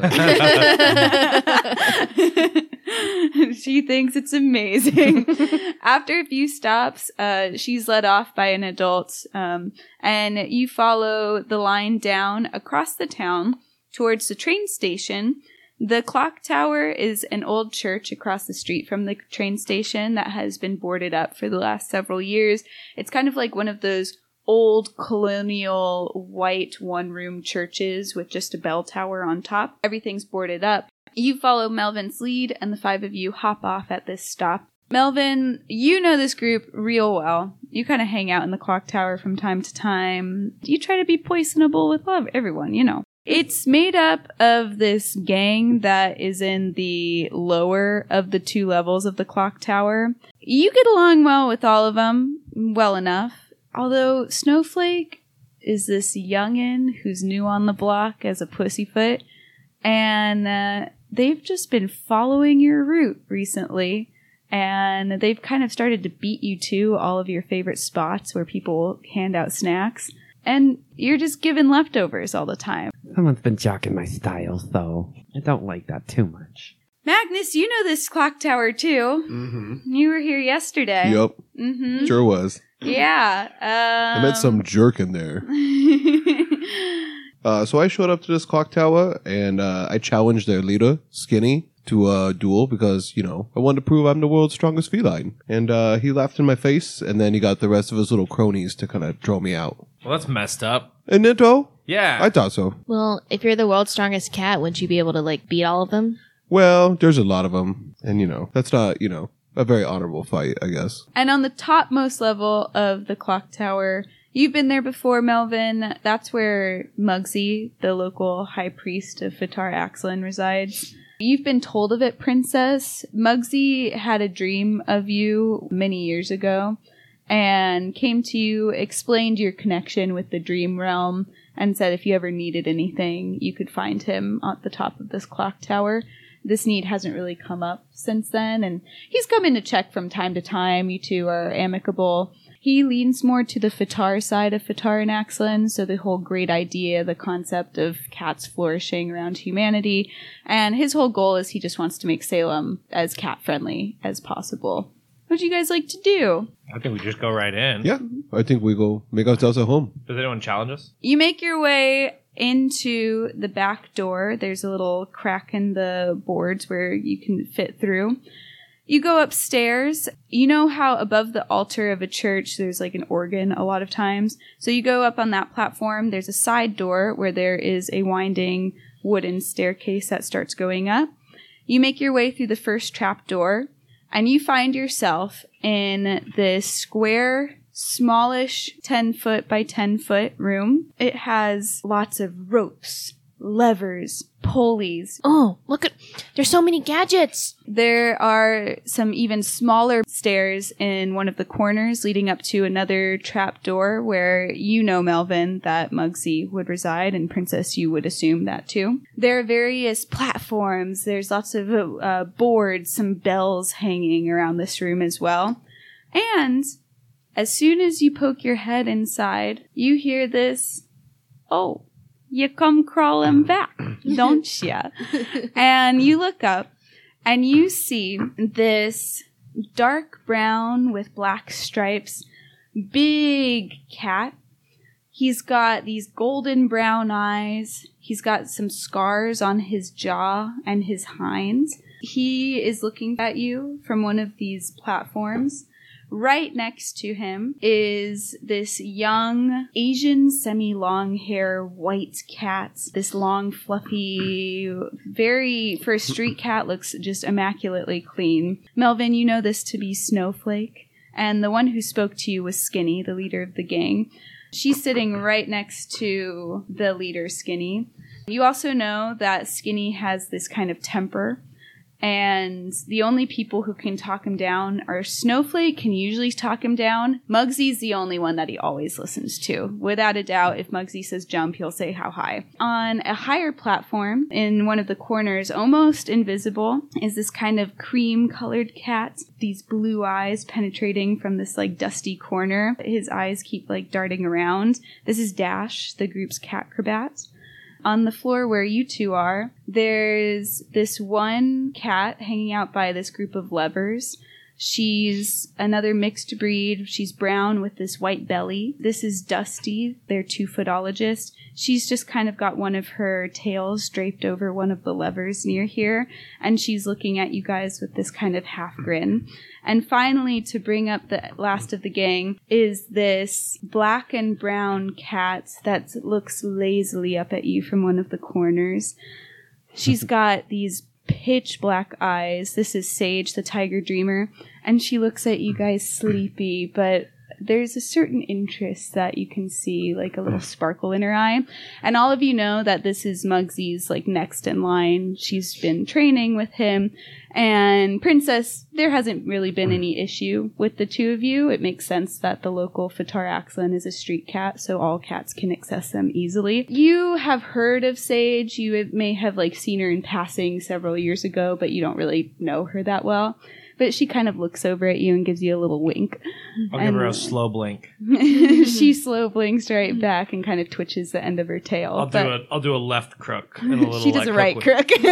She thinks it's amazing. After a few stops, uh, she's led off by an adult, um, and you follow the line down across the town towards the train station. The clock tower is an old church across the street from the train station that has been boarded up for the last several years. It's kind of like one of those old colonial white one-room churches with just a bell tower on top. Everything's boarded up. You follow Melvin's lead, and the five of you hop off at this stop. Melvin, you know this group real well. You kind of hang out in the clock tower from time to time. You try to be poisonable with love, everyone, you know. It's made up of this gang that is in the lower of the two levels of the clock tower. You get along well with all of them, well enough. Although Snowflake is this youngin' who's new on the block as a pussyfoot, and uh, they've just been following your route recently, and they've kind of started to beat you to all of your favorite spots where people hand out snacks, and you're just given leftovers all the time. Someone's been jocking my style, though. I don't like that too much. Magnus, you know this clock tower too. Mm-hmm. You were here yesterday. Yep, Mm-hmm. sure was. Yeah. Um, I met some jerk in there. Uh, so I showed up to this clock tower, and uh, I challenged their leader, Skinny, to a duel because, you know, I wanted to prove I'm the world's strongest feline. And uh, he laughed in my face, and then he got the rest of his little cronies to kind of throw me out. Well, that's messed up. And Nito? Yeah. I thought so. Well, if you're the world's strongest cat, wouldn't you be able to, like, beat all of them? Well, there's a lot of them, and, you know, that's not, you know, a very honorable fight, I guess. And on the topmost level of the clock tower, you've been there before, Melvin. That's where Muggsy, the local high priest of Fatar Axlan, resides. You've been told of it, Princess. Muggsy had a dream of you many years ago and came to you, explained your connection with the dream realm, and said if you ever needed anything, you could find him at the top of this clock tower. This need hasn't really come up since then, and he's come in to check from time to time. You two are amicable. He leans more to the Fatar side of Fatar and Axlan, so the whole great idea, the concept of cats flourishing around humanity, and his whole goal is he just wants to make Salem as cat-friendly as possible. What do you guys like to do? I think we just go right in. Yeah, I think we go make ourselves at home. Does anyone challenge us? You make your way into the back door. There's a little crack in the boards where you can fit through. You go upstairs. You know how above the altar of a church there's like an organ a lot of times? So you go up on that platform. There's a side door where there is a winding wooden staircase that starts going up. You make your way through the first trap door, and you find yourself in this square, smallish ten foot by ten foot room. It has lots of ropes, levers, pulleys. Oh, look at, there's so many gadgets. There are some even smaller stairs in one of the corners leading up to another trap door where you know, Melvin, that Muggsy would reside, and Princess, you would assume that too. There are various platforms. There's lots of uh, boards, some bells hanging around this room as well. And as soon as you poke your head inside, you hear this, "Oh, you come crawling back, don't ya?" And you look up, and you see this dark brown with black stripes, big cat. He's got these golden brown eyes. He's got some scars on his jaw and his hinds. He is looking at you from one of these platforms. Right next to him is this young Asian semi-long hair white cat. This long, fluffy, very, for a street cat, looks just immaculately clean. Melvin, you know this to be Snowflake. And the one who spoke to you was Skinny, the leader of the gang. She's sitting right next to the leader, Skinny. You also know that Skinny has this kind of temper. And the only people who can talk him down are Snowflake can usually talk him down. Muggsy's the only one that he always listens to. Without a doubt, if Muggsy says jump, he'll say how high. On a higher platform, in one of the corners, almost invisible, is this kind of cream-colored cat. These blue eyes penetrating from this, like, dusty corner. His eyes keep, like, darting around. This is Dash, the group's catcrobat. On the floor where you two are, there's this one cat hanging out by this group of levers. She's another mixed breed. She's brown with this white belly. This is Dusty, their two-footologist. She's just kind of got one of her tails draped over one of the levers near here, and she's looking at you guys with this kind of half grin. And finally, to bring up the last of the gang, is this black and brown cat that looks lazily up at you from one of the corners. She's got these pitch black eyes. This is Sage, the tiger dreamer, and she looks at you guys sleepy, but there's a certain interest that you can see, like a little sparkle in her eye. And all of you know that this is Muggsy's, like, next in line. She's been training with him. And Princess, there hasn't really been any issue with the two of you. It makes sense that the local Fatar Axlan is a street cat, so all cats can access them easily. You have heard of Sage. You may have, like, seen her in passing several years ago, but you don't really know her that well. But she kind of looks over at you and gives you a little wink. I'll and give her a slow blink. she slow blinks right back and kind of twitches the end of her tail. I'll do but a I'll do a left crook and a little. she does like, a right hook crook.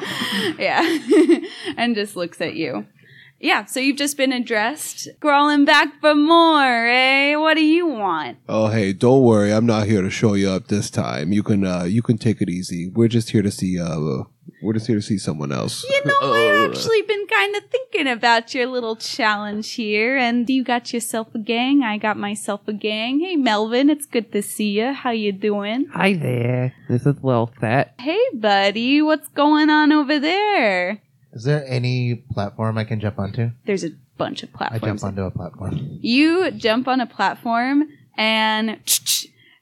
Yeah, and just looks at you. Yeah, so you've just been addressed. Crawling back for more, eh? What do you want? Oh, hey, don't worry. I'm not here to show you up this time. You can, uh, you can take it easy. We're just here to see, uh, we're just here to see someone else. You know, I've actually been kind of thinking about your little challenge here, and you got yourself a gang. I got myself a gang. Hey, Melvin, it's good to see you. How you doing? Hi there. This is Lil Set. Hey, buddy, what's going on over there? Is there any platform I can jump onto? There's a bunch of I platforms. jump onto a platform. You jump on a platform, and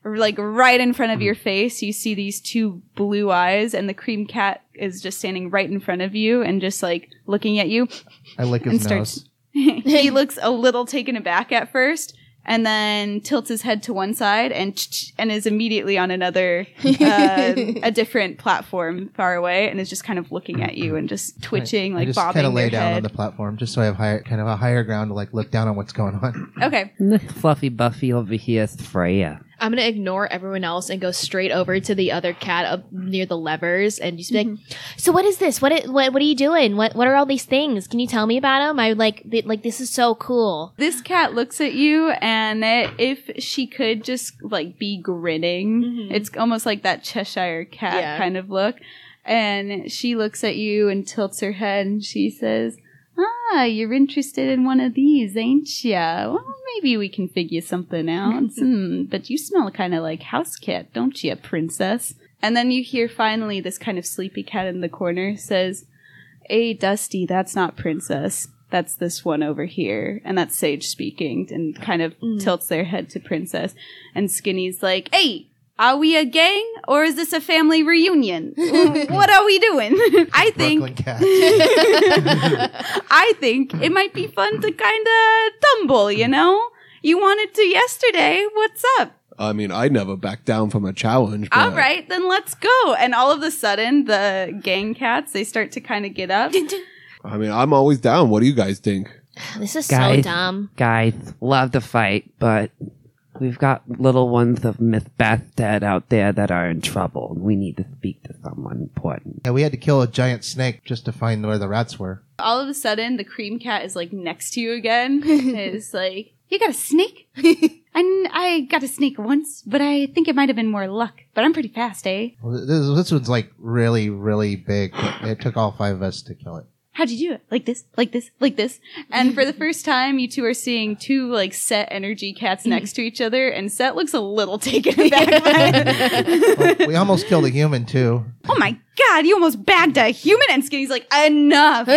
like right in front of your face, you see these two blue eyes, and the cream cat is just standing right in front of you and just like looking at you. I lick his and nose. starts. He looks a little taken aback at first, and then tilts his head to one side and and is immediately on another, uh, a different platform far away, and is just kind of looking at you and just twitching, I like just bobbing kind of lay their down head. on the platform just so I have higher, kind of a higher ground to like look down on what's going on. Okay. Fluffy Buffy over here is Freya. I'm gonna ignore everyone else and go straight over to the other cat up near the levers and just be like, So what is this? What, i- what what are you doing? What what are all these things? Can you tell me about them? I like th- like this is so cool. This cat looks at you, and it, if she could just like be grinning, Mhm. it's almost like that Cheshire cat Yeah. kind of look. And she looks at you and tilts her head, and she says, "Ah, you're interested in one of these, ain't ya? Well, maybe we can figure something out. hmm, but you smell kind of like house cat, don't you, princess?" And then you hear finally this kind of sleepy cat in the corner says, "Hey, Dusty, that's not princess. That's this one over here." And that's Sage speaking, and kind of Mm. tilts their head to princess. And Skinny's like, "Hey, are we a gang, or is this a family reunion? What are we doing?" I think Brooklyn cat. I think it might be fun to kind of tumble, you know? You wanted to yesterday. What's up? I mean, I never back down from a challenge. But All right, then let's go. And all of a sudden, the gang cats, they start to kind of get up. I mean, I'm always down. What do you guys think? This is Guys. so dumb. Guys, love to fight, but we've got little ones of Miss Bastet out there that are in trouble, and we need to speak to someone important. Yeah, we had to kill a giant snake just to find where the rats were. All of a sudden, the cream cat is like next to you again. It's like, "You got a snake?" And I got a snake once, but I think it might have been more luck. But I'm pretty fast, eh? Well, this, this one's like really, really big. It took all five of us to kill it. How'd you do it? Like this, like this, like this. And for the first time, you two are seeing two like Set energy cats next to each other, and Set looks a little taken aback by it. Well, we almost killed a human too. Oh my god, you almost bagged a human! And Skinny's like, "Enough!"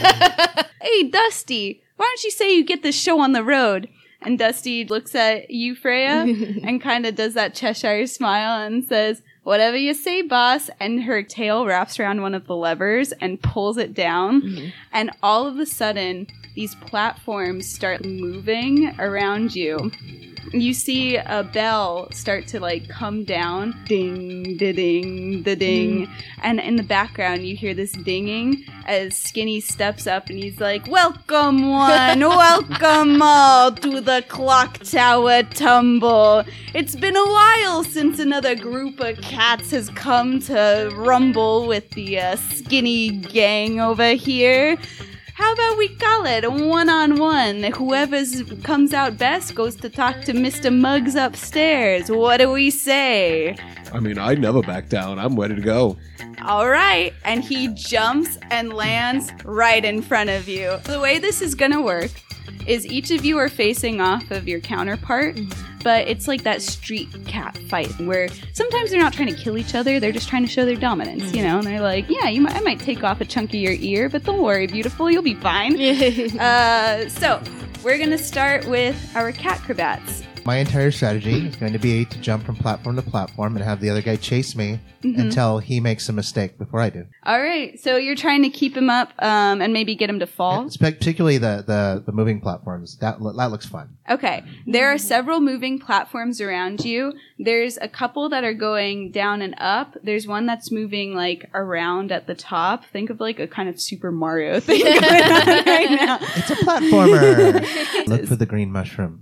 Hey, Dusty, why don't you say you get this show on the road? And Dusty looks at you, Freya, and kind of does that Cheshire smile and says, "Whatever you say, boss." And her tail wraps around one of the levers and pulls it down. Mm-hmm. And all of a sudden, these platforms start moving around you. You see a bell start to like come down, ding, da ding, da ding, mm. and in the background you hear this dinging as Skinny steps up and he's like, "Welcome one, welcome all to the Clock Tower Tumble. It's been a while since another group of cats has come to rumble with the uh, Skinny gang over here. How about we call it a one-on-one? Whoever comes out best goes to talk to Mister Muggs upstairs. What do we say?" I mean, I never back down. I'm ready to go. All right. And he jumps and lands right in front of you. The way this is going to work is each of you are facing off of your counterpart, mm-hmm. but it's like that street cat fight where sometimes they're not trying to kill each other, they're just trying to show their dominance, mm-hmm. you know, and they're like, "Yeah, you might, I might take off a chunk of your ear, but don't worry, beautiful, you'll be fine." uh, so, we're going to start with our cat crabats. My entire strategy is going to be to jump from platform to platform and have the other guy chase me Mm-hmm. until he makes a mistake before I do. All right, so you're trying to keep him up um, and maybe get him to fall? It's particularly the, the, the moving platforms. That lo- that looks fun. Okay, there are several moving platforms around you. There's a couple that are going down and up. There's one that's moving like around at the top. Think of like a kind of Super Mario thing going on right now. It's a platformer. Look for the green mushroom.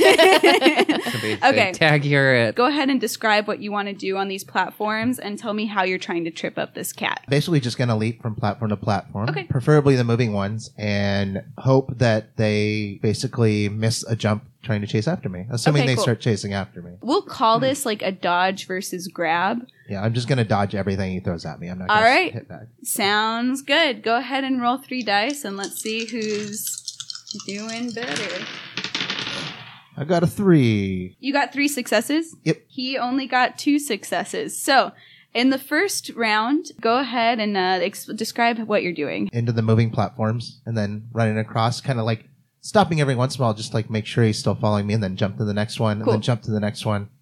Okay. Tag here at Go ahead and describe what you want to do on these platforms and tell me how you're trying to trip up this cat. Basically just going to leap from platform to platform, Okay. preferably the moving ones, and hope that they basically miss a jump trying to chase after me, assuming Okay, they cool. start chasing after me. We'll call this like a dodge versus grab. Yeah, I'm just going to dodge everything he throws at me. I'm not All going right. to hit back. Sounds good. Go ahead and roll three dice and let's see who's doing better. I got a three. You got three successes? Yep. He only got two successes. So, in the first round, go ahead and uh, ex- describe what you're doing. Into the moving platforms and then running across, kind of like stopping every once in a while, just like make sure he's still following me, and then jump to the next one, Cool. and then jump to the next one.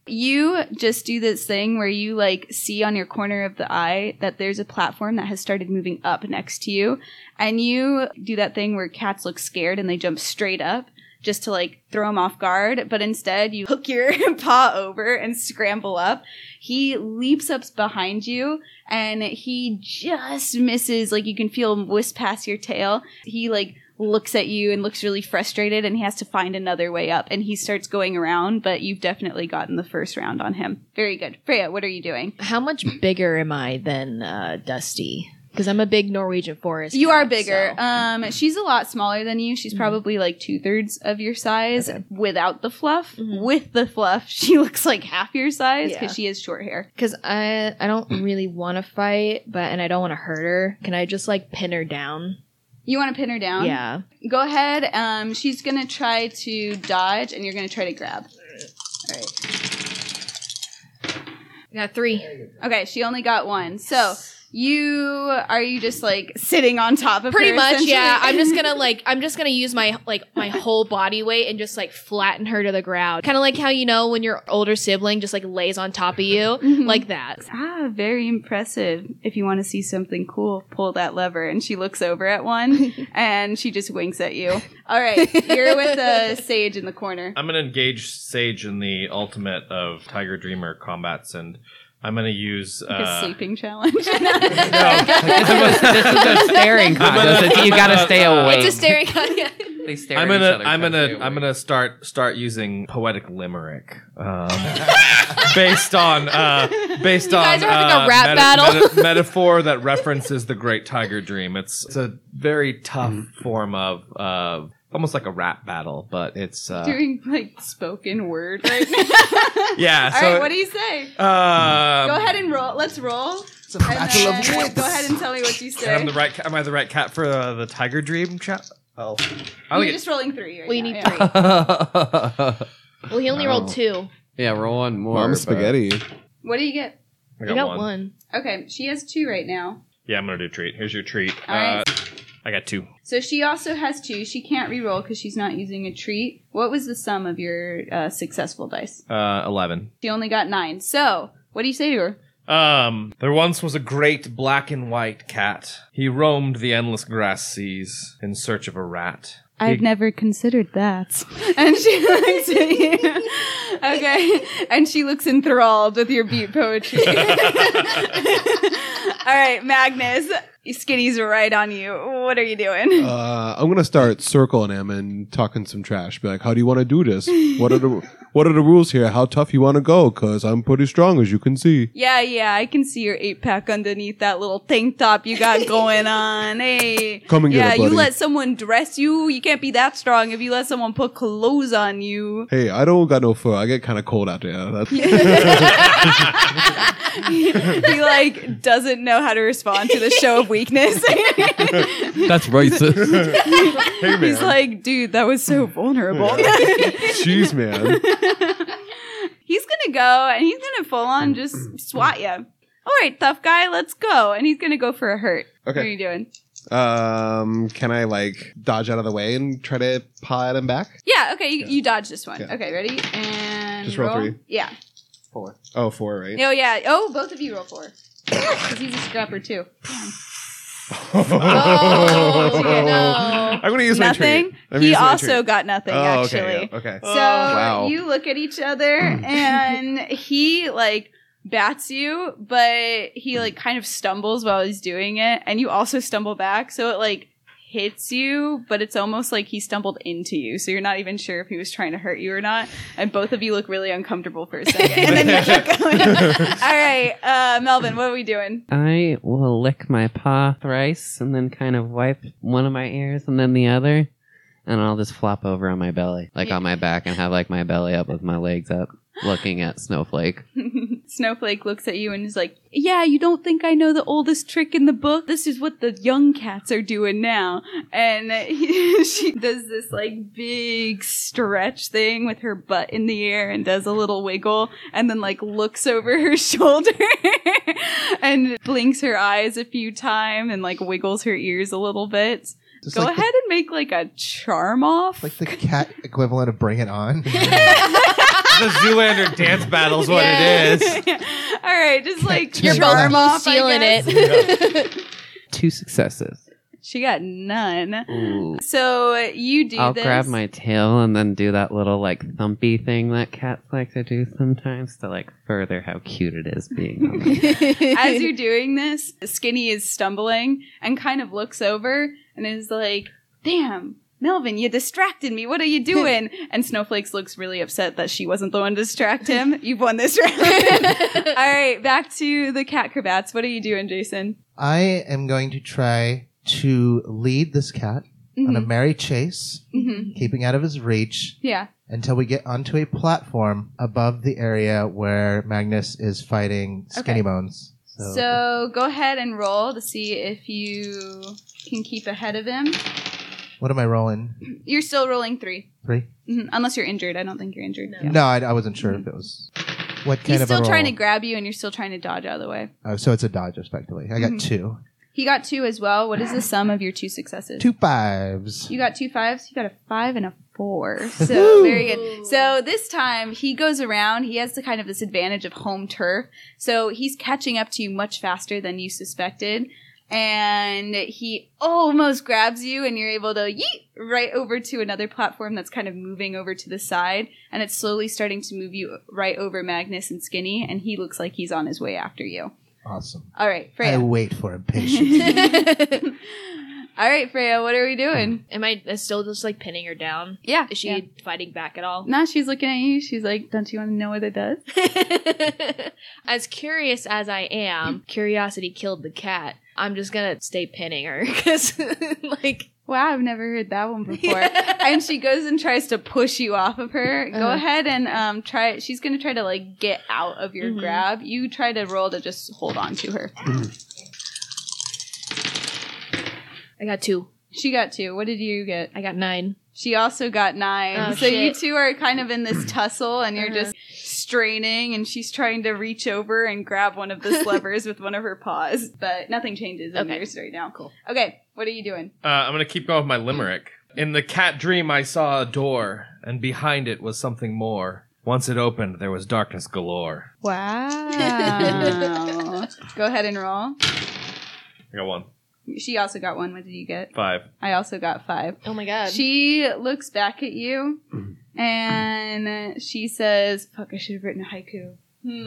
You just do this thing where you like see on your corner of the eye that there's a platform that has started moving up next to you. And you do that thing where cats look scared and they jump straight up just to like throw them off guard. But instead you hook your paw over and scramble up. He leaps up behind you and he just misses. Like you can feel him whisk past your tail. He like looks at you and looks really frustrated and he has to find another way up and he starts going around, but you've definitely gotten the first round on him. Very good. Freya, what are you doing? How much bigger am I than uh, Dusty? Because I'm a big Norwegian forest You cat, are bigger. so- Um, she's a lot smaller than you. She's probably like two thirds of your size without the fluff. Mhm. With the fluff, she looks like half your size because Yeah. she has short hair. Because I I don't really want to fight, but and I don't want to hurt her. Can I just like pin her down? You want to pin her down? Yeah. Go ahead. Um, she's gonna try to dodge, and you're gonna try to grab. All right. I got three. Okay, she only got one. So you are you just like sitting on top of Pretty her? much, essentially? yeah. I'm just gonna like I'm just gonna use my like my whole body weight and just like flatten her to the ground. Kind of like how you know when your older sibling just like lays on top of you, Mhm. like that. Ah, very impressive. If you want to see something cool, pull that lever. And she looks over at one and she just winks at you. All right, you're with the sage in the corner. I'm going to engage Sage in the ultimate of Tiger Dreamer combats, and I'm going to use. Like a Uh, sleeping challenge. This is a staring contest. It's- you gotta stay away. It's a staring contest. They stare I'm at each gonna, other, I'm try to gonna, stay I'm away. gonna start start using poetic limerick, um, based on, uh, based You on guys are having a uh, rap battle. meta- metaphor that references the Great Tiger Dream. It's, it's a very tough Mm-hmm. form of, uh, almost like a rap battle, but it's, uh, Doing like spoken word right now. yeah. All So, right, what do you say? um, Go ahead and roll. Let's roll. It's a And battle of then wits. go ahead and tell me what you and say. I'm the right. ca- Am I the right cat for uh, the Tiger Dream chat? Oh, I'll You're get- just rolling three right Well, you now, need yeah. three. Well, he only rolled two. Yeah, roll one more. Mom but- spaghetti. What do you get? I You got one. Okay, she has two right now. Yeah, I'm gonna do a treat. Here's your treat. All right. Uh, I got two. So she also has two. She can't re-roll because she's not using a treat. What was the sum of your uh, successful dice? Uh, eleven. She only got nine. So, what do you say to her? Um, there once was a great black and white cat. He roamed the endless grass seas in search of a rat. I've He- never considered that. And she looks at you. Okay. And she looks enthralled with your beat poetry. All right, Magnus. Skinny's right on you. What are you doing? Uh, I'm gonna start circling him and talking some trash. Be like, "How do you want to do this? What are the What are the rules here? How tough you want to go? Cause I'm pretty strong, as you can see." Yeah, yeah, I can see your eight pack underneath that little tank top you got going on. Hey. Come and get yeah, it, buddy. you let someone dress you, you can't be that strong if you let someone put clothes on you. Hey, I don't got no fur. I get kind of cold out there. That's- he, he like doesn't know how to respond to the show of weakness. That's racist. hey, He's like, dude, that was so vulnerable. jeez, man. He's gonna go and he's gonna full on just swat you. All right, tough guy, let's go. And he's gonna go for a hurt. What are Okay. you doing? Um, can I like dodge out of the way and try to paw at him back? Yeah, okay, you, you dodge this one. Okay. Okay, ready? And Just roll three. Yeah. Four. Oh, four, right? Oh, yeah. Oh, both of you roll four. Because he's a scrapper, too. Oh, no. I'm gonna use my Nothing? treat. I'm He using my also treat. got nothing, Oh, actually. okay. Yeah, okay. So Wow. you look at each other and he like bats you, but he like kind of stumbles while he's doing it, and you also stumble back, so it like hits you, but it's almost like he stumbled into you, so you're not even sure if he was trying to hurt you or not, and both of you look really uncomfortable for a second, and then you keep going. All right, uh, Melvin, what are we doing? I will lick my paw thrice and then kind of wipe one of my ears and then the other. And I'll just flop over on my belly, like on my back, and have like my belly up with my legs up, looking at Snowflake. Snowflake looks at you and is like, yeah, you don't think I know the oldest trick in the book? This is what the young cats are doing now. And he, she does this like big stretch thing with her butt in the air and does a little wiggle and then like looks over her shoulder and blinks her eyes a few times and like wiggles her ears a little bit. Just Go like ahead and make like a charm off. The, like the cat equivalent of Bring It On. the Zoolander dance battle's what it is. All right, just like You're charm both off, I stealing guess. it. Two successes. She got none. Ooh. So you do I'll this. grab my tail and then do that little like thumpy thing that cats like to do sometimes to like further how cute it is being on them. As you're doing this, Skinny is stumbling and kind of looks over and is like, damn, Melvin, you distracted me. What are you doing? And Snowflakes looks really upset that she wasn't the one to distract him. You've won this round. All right, back to the cat cravats. What are you doing, Jason? I am going to try to lead this cat on a merry chase, Mm-hmm. keeping out of his reach, Yeah. until we get onto a platform above the area where Magnus is fighting Skinny Okay. Bones. So, So go ahead and roll to see if you can keep ahead of him. what am I rolling? You're still rolling three. Three? Mhm. Unless you're injured. I don't think you're injured. No. Yeah. No, I, I wasn't sure if it was. What kind He's of a still roll? trying to grab you and you're still trying to dodge out of the way. Oh, so it's a dodge, respectively. I got Mhm. two. He got two as well. What is the sum of your two successes? Two fives. You got two fives. You got a five and a four. So very good. So this time he goes around. He has the kind of this advantage of home turf. So he's catching up to you much faster than you suspected. And he almost grabs you and you're able to yeet right over to another platform that's kind of moving over to the side. And it's slowly starting to move you right over Magnus and Skinny. And he looks like he's on his way after you. Awesome. All right, I Freya. wait for him patiently. All right, Freya, what are we doing? Am I still just like pinning her down? Yeah. Is she yeah. fighting back at all? Nah, she's looking at you. She's like, don't you want to know what it does? As curious as I am, curiosity killed the cat. I'm just gonna stay pinning her because, like, Wow, I've never heard that one before. Yeah. And she goes and tries to push you off of her. Go Uh-huh. ahead and um try. She's gonna try to like get out of your Mhm. grab. You try to roll to just hold on to her. I got two. She got two. What did you get? I got nine. She also got nine. Oh, so you shit. two are kind of in this tussle, and you're Uh-huh. just straining. And she's trying to reach over and grab one of the slivers with one of her paws, but nothing changes in Okay. yours right now. Cool. Okay, what are you doing? Uh, I'm gonna keep going with my limerick. In the cat dream, I saw a door, and behind it was something more. Once it opened, there was darkness galore. Wow. Go ahead and roll. I got one. She also got one. What did you get? Five. I also got five. Oh my god. She looks back at you and she says, fuck, I should have written a haiku. Hmm.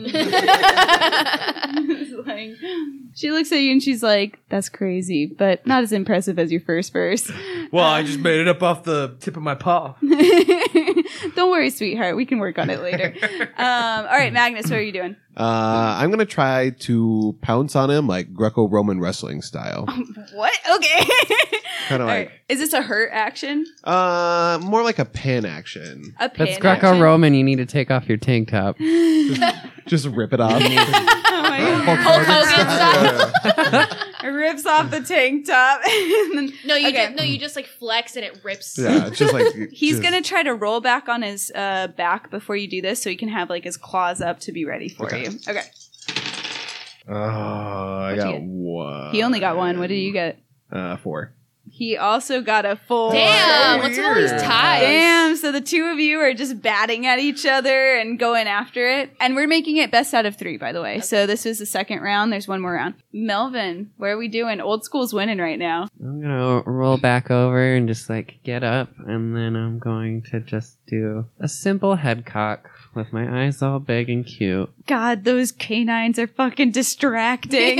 It's like, she looks at you and she's like, that's crazy, but not as impressive as your first verse. Well, I just made it up off the tip of my paw. Don't worry, sweetheart. We can work on it later. Um, all right, Magnus, what are you doing? Uh, I'm gonna try to pounce on him like Greco-Roman wrestling style. What? Okay. Kind of All like, right. Is this a hurt action? uh, more like a pin action. A pin That's action? Greco-Roman. You need to take off your tank top. Just rip it off. Oh my God. Hulk Hogan style. Rips off the tank top. And then- No, you Okay. just, no, you just like flex and it rips. Yeah, it's just like He's just- gonna try to roll back on his uh, back before you do this, so he can have like his claws up to be ready for Okay. you. Okay. Oh, I What'd you got get? one. He only got one. What did you get? Uh, four. He also got a full. Damn, what's with all these Weird. ties? Damn, so the two of you are just batting at each other and going after it. And we're making it best out of three, by the way. So this is the second round. There's one more round. Melvin, where are we doing? Old school's winning right now. I'm gonna roll back over and just like get up, and then I'm going to just do a simple head cock with my eyes all big and cute. God, those canines are fucking distracting.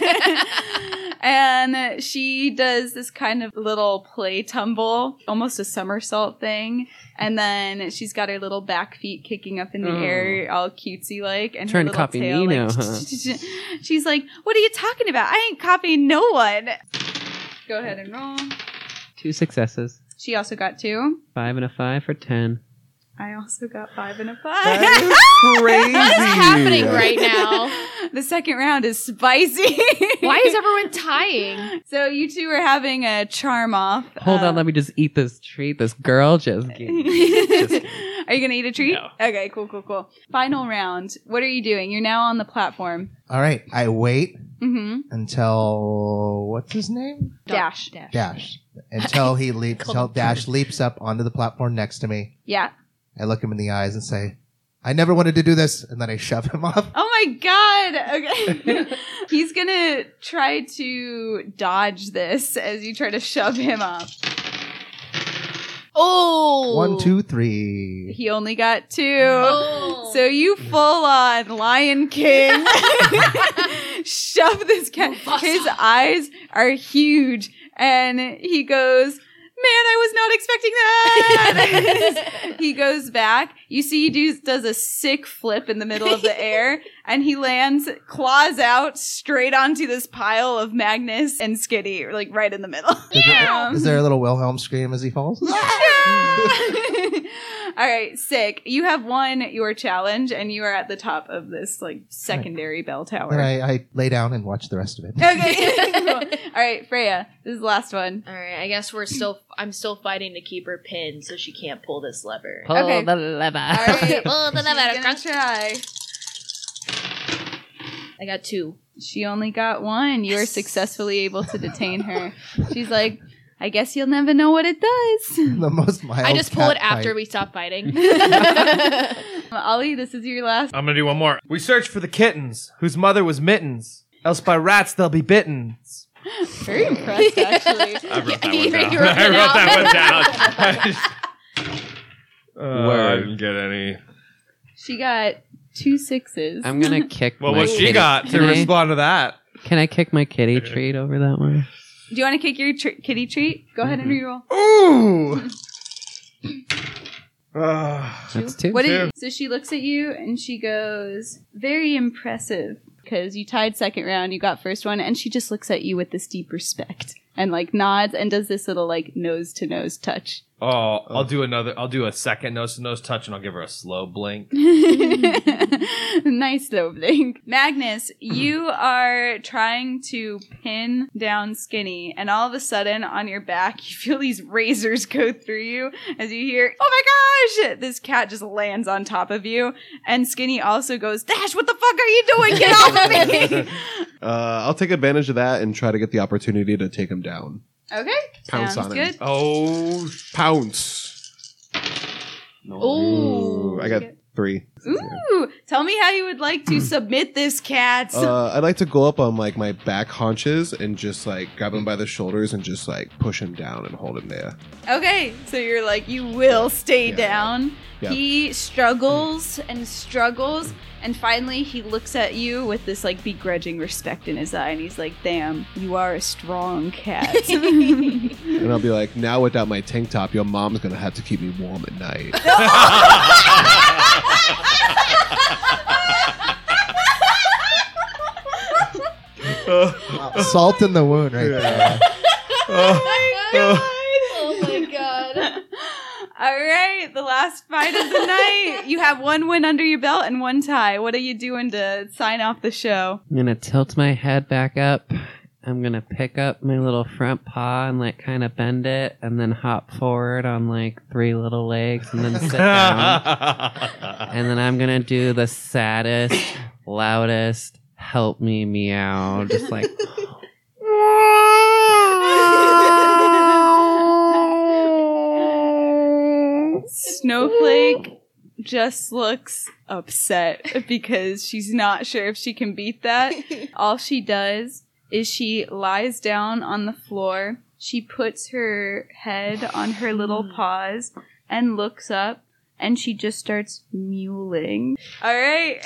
And she does this kind of little play tumble, almost a somersault thing. And then she's got her little back feet kicking up in the Oh. air, all cutesy like. And Trying her to little copy tail, me like, now, huh? She's like, what are you talking about? I ain't copying no one. Go ahead and roll. Two successes. She also got two. Five and a five for ten. I also got five and a five. That is crazy. What is happening right now? The second round is spicy. Why is everyone tying? So you two are having a charm off. Hold Uh, on, let me just eat this treat. This girl just gave me. Are you gonna eat a treat? No. Okay, cool, cool, cool. Final round. What are you doing? You're now on the platform. All right, I wait Mm-hmm. until what's his name? Dash. Dash. Dash. Until he leaps. Called Until him Dash leaps up onto the platform next to me. Yeah. I look him in the eyes and say, I never wanted to do this. And then I shove him off. Oh my god! Okay. He's gonna try to dodge this as you try to shove him up. Oh. One, two, three. He only got two. Oh. So you full on Lion King shove this cat. His eyes are huge and he goes, man, I was not expecting that. He goes back. You see he do, does a sick flip in the middle of the air and he lands claws out straight onto this pile of Magnus and Skitty, like right in the middle. Is, Yeah. there, is there a little Wilhelm scream as he falls? All right, sick. You have won your challenge, and you are at the top of this like secondary bell tower. And I, I lay down and watch the rest of it. Okay. Cool. All right, Freya. This is the last one. All right, I guess we're still. I'm still fighting to keep her pinned so she can't pull this lever. Pull Okay. the lever. All right. Pull the She's lever. gonna try. I got two. She only got one. You are successfully able to detain her. She's like, I guess you'll never know what it does. The most mild I just pull cat it after fight. we stop fighting. Ollie, this is your last. I'm gonna do one more. We searched for the kittens, whose mother was Mittens. Else by rats they'll be bitten. Very impressed, actually. I wrote that You- one down. you wrote I it wrote out. that one down. Uh, I Word. didn't get any. She got two sixes. I'm gonna kick. Well, my what she kitty- got to Can I, respond to that? can I kick my kitty treat over that one? Do you want to kick your tr- kitty treat? Go ahead and reroll. Ooh. Ah. That's two. What did, so she looks at you and she goes, very impressive. Because you tied second round, you got first one, and she just looks at you with this deep respect and like nods and does this little like nose to nose touch. Oh, I'll do another. I'll do a second nose to nose touch, and I'll give her a slow blink. Nice though, Blink. Magnus, you are trying to pin down Skinny, and all of a sudden on your back, you feel these razors go through you as you hear, oh my gosh! This cat just lands on top of you, and Skinny also goes, Dash, what the fuck are you doing? Get off of me! Uh, I'll take advantage of that and try to get the opportunity to take him down. Okay, Pounce sounds on him. good. Oh, pounce. Ooh. I got three. Ooh, tell me how you would like to submit this cat. Uh, I'd like to go up on like my back haunches and just like grab him by the shoulders and just like push him down and hold him there. Okay, so you're like, you will stay Yeah. down. Yeah. He struggles and struggles, and finally he looks at you with this like begrudging respect in his eye, and he's like, damn, you are a strong cat. And I'll be like, now without my tank top, your mom's gonna have to keep me warm at night. Salt in the wound right there. Oh my god. All right, the last fight of the night. You have one win under your belt and one tie. What are you doing to sign off the show? I'm gonna tilt my head back up. I'm gonna pick up my little front paw and like kind of bend it, and then hop forward on like three little legs, and then sit down. And then I'm gonna do the saddest, loudest, help me meow, just like. Snowflake just looks upset because she's not sure if she can beat that. All she does is she lies down on the floor. She puts her head on her little paws and looks up, and she just starts mewling. All right.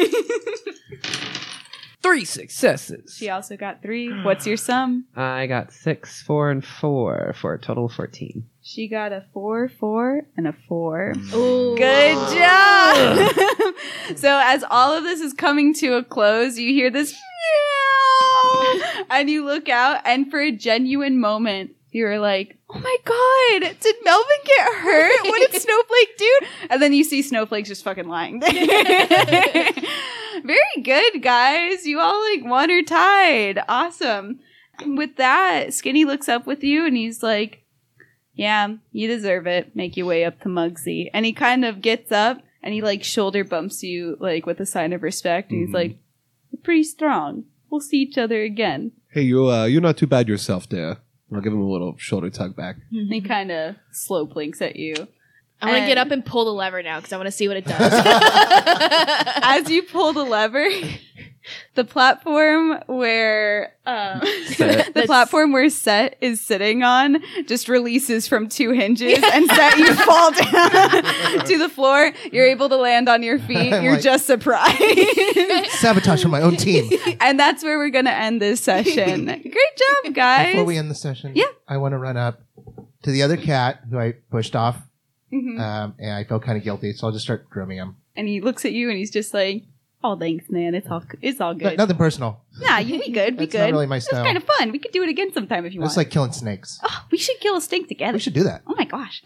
Three successes. She also got three. What's your sum? I got six, four, and four for a total of fourteen. She got a four, four, and a four. Ooh. Good job! So as all of this is coming to a close, you hear this meow, and you look out, and for a genuine moment, you're like, oh my god, did Melvin get hurt? What did Snowflake do? And then you see Snowflake's just fucking lying there. Very good, guys. You all like won or tied. Awesome. With that, Skinny looks up with you and he's like, yeah, you deserve it. Make your way up to Muggsy. And he kind of gets up and he like shoulder bumps you like with a sign of respect. And he's Mhm. like, you're pretty strong. We'll see each other again. Hey, you, uh, you're not too bad yourself there. I'll give him a little shoulder tug back. And he kind of slow blinks at you. I want to And- get up and pull the lever now because I want to see what it does. As you pull the lever, the platform where um, Set. the platform where Set is sitting on just releases from two hinges, and Set, you fall down to the floor. You're able to land on your feet. I'm You're like- just surprised. Sabotage from my own team. And that's where we're going to end this session. Great job, guys. Before we end the session, Yeah. I want to run up to the other cat who I pushed off, Mhm. um, and I feel kind of guilty, so I'll just start grooming him. And he looks at you and he's just like, "Oh, thanks, man. It's all it's all But good. nothing personal. Nah, you be good. Be That's good. not really my It's style. kind of fun. We could do it again sometime if you It's want. like killing snakes. Oh, we should kill a snake together. We should do that. Oh my gosh.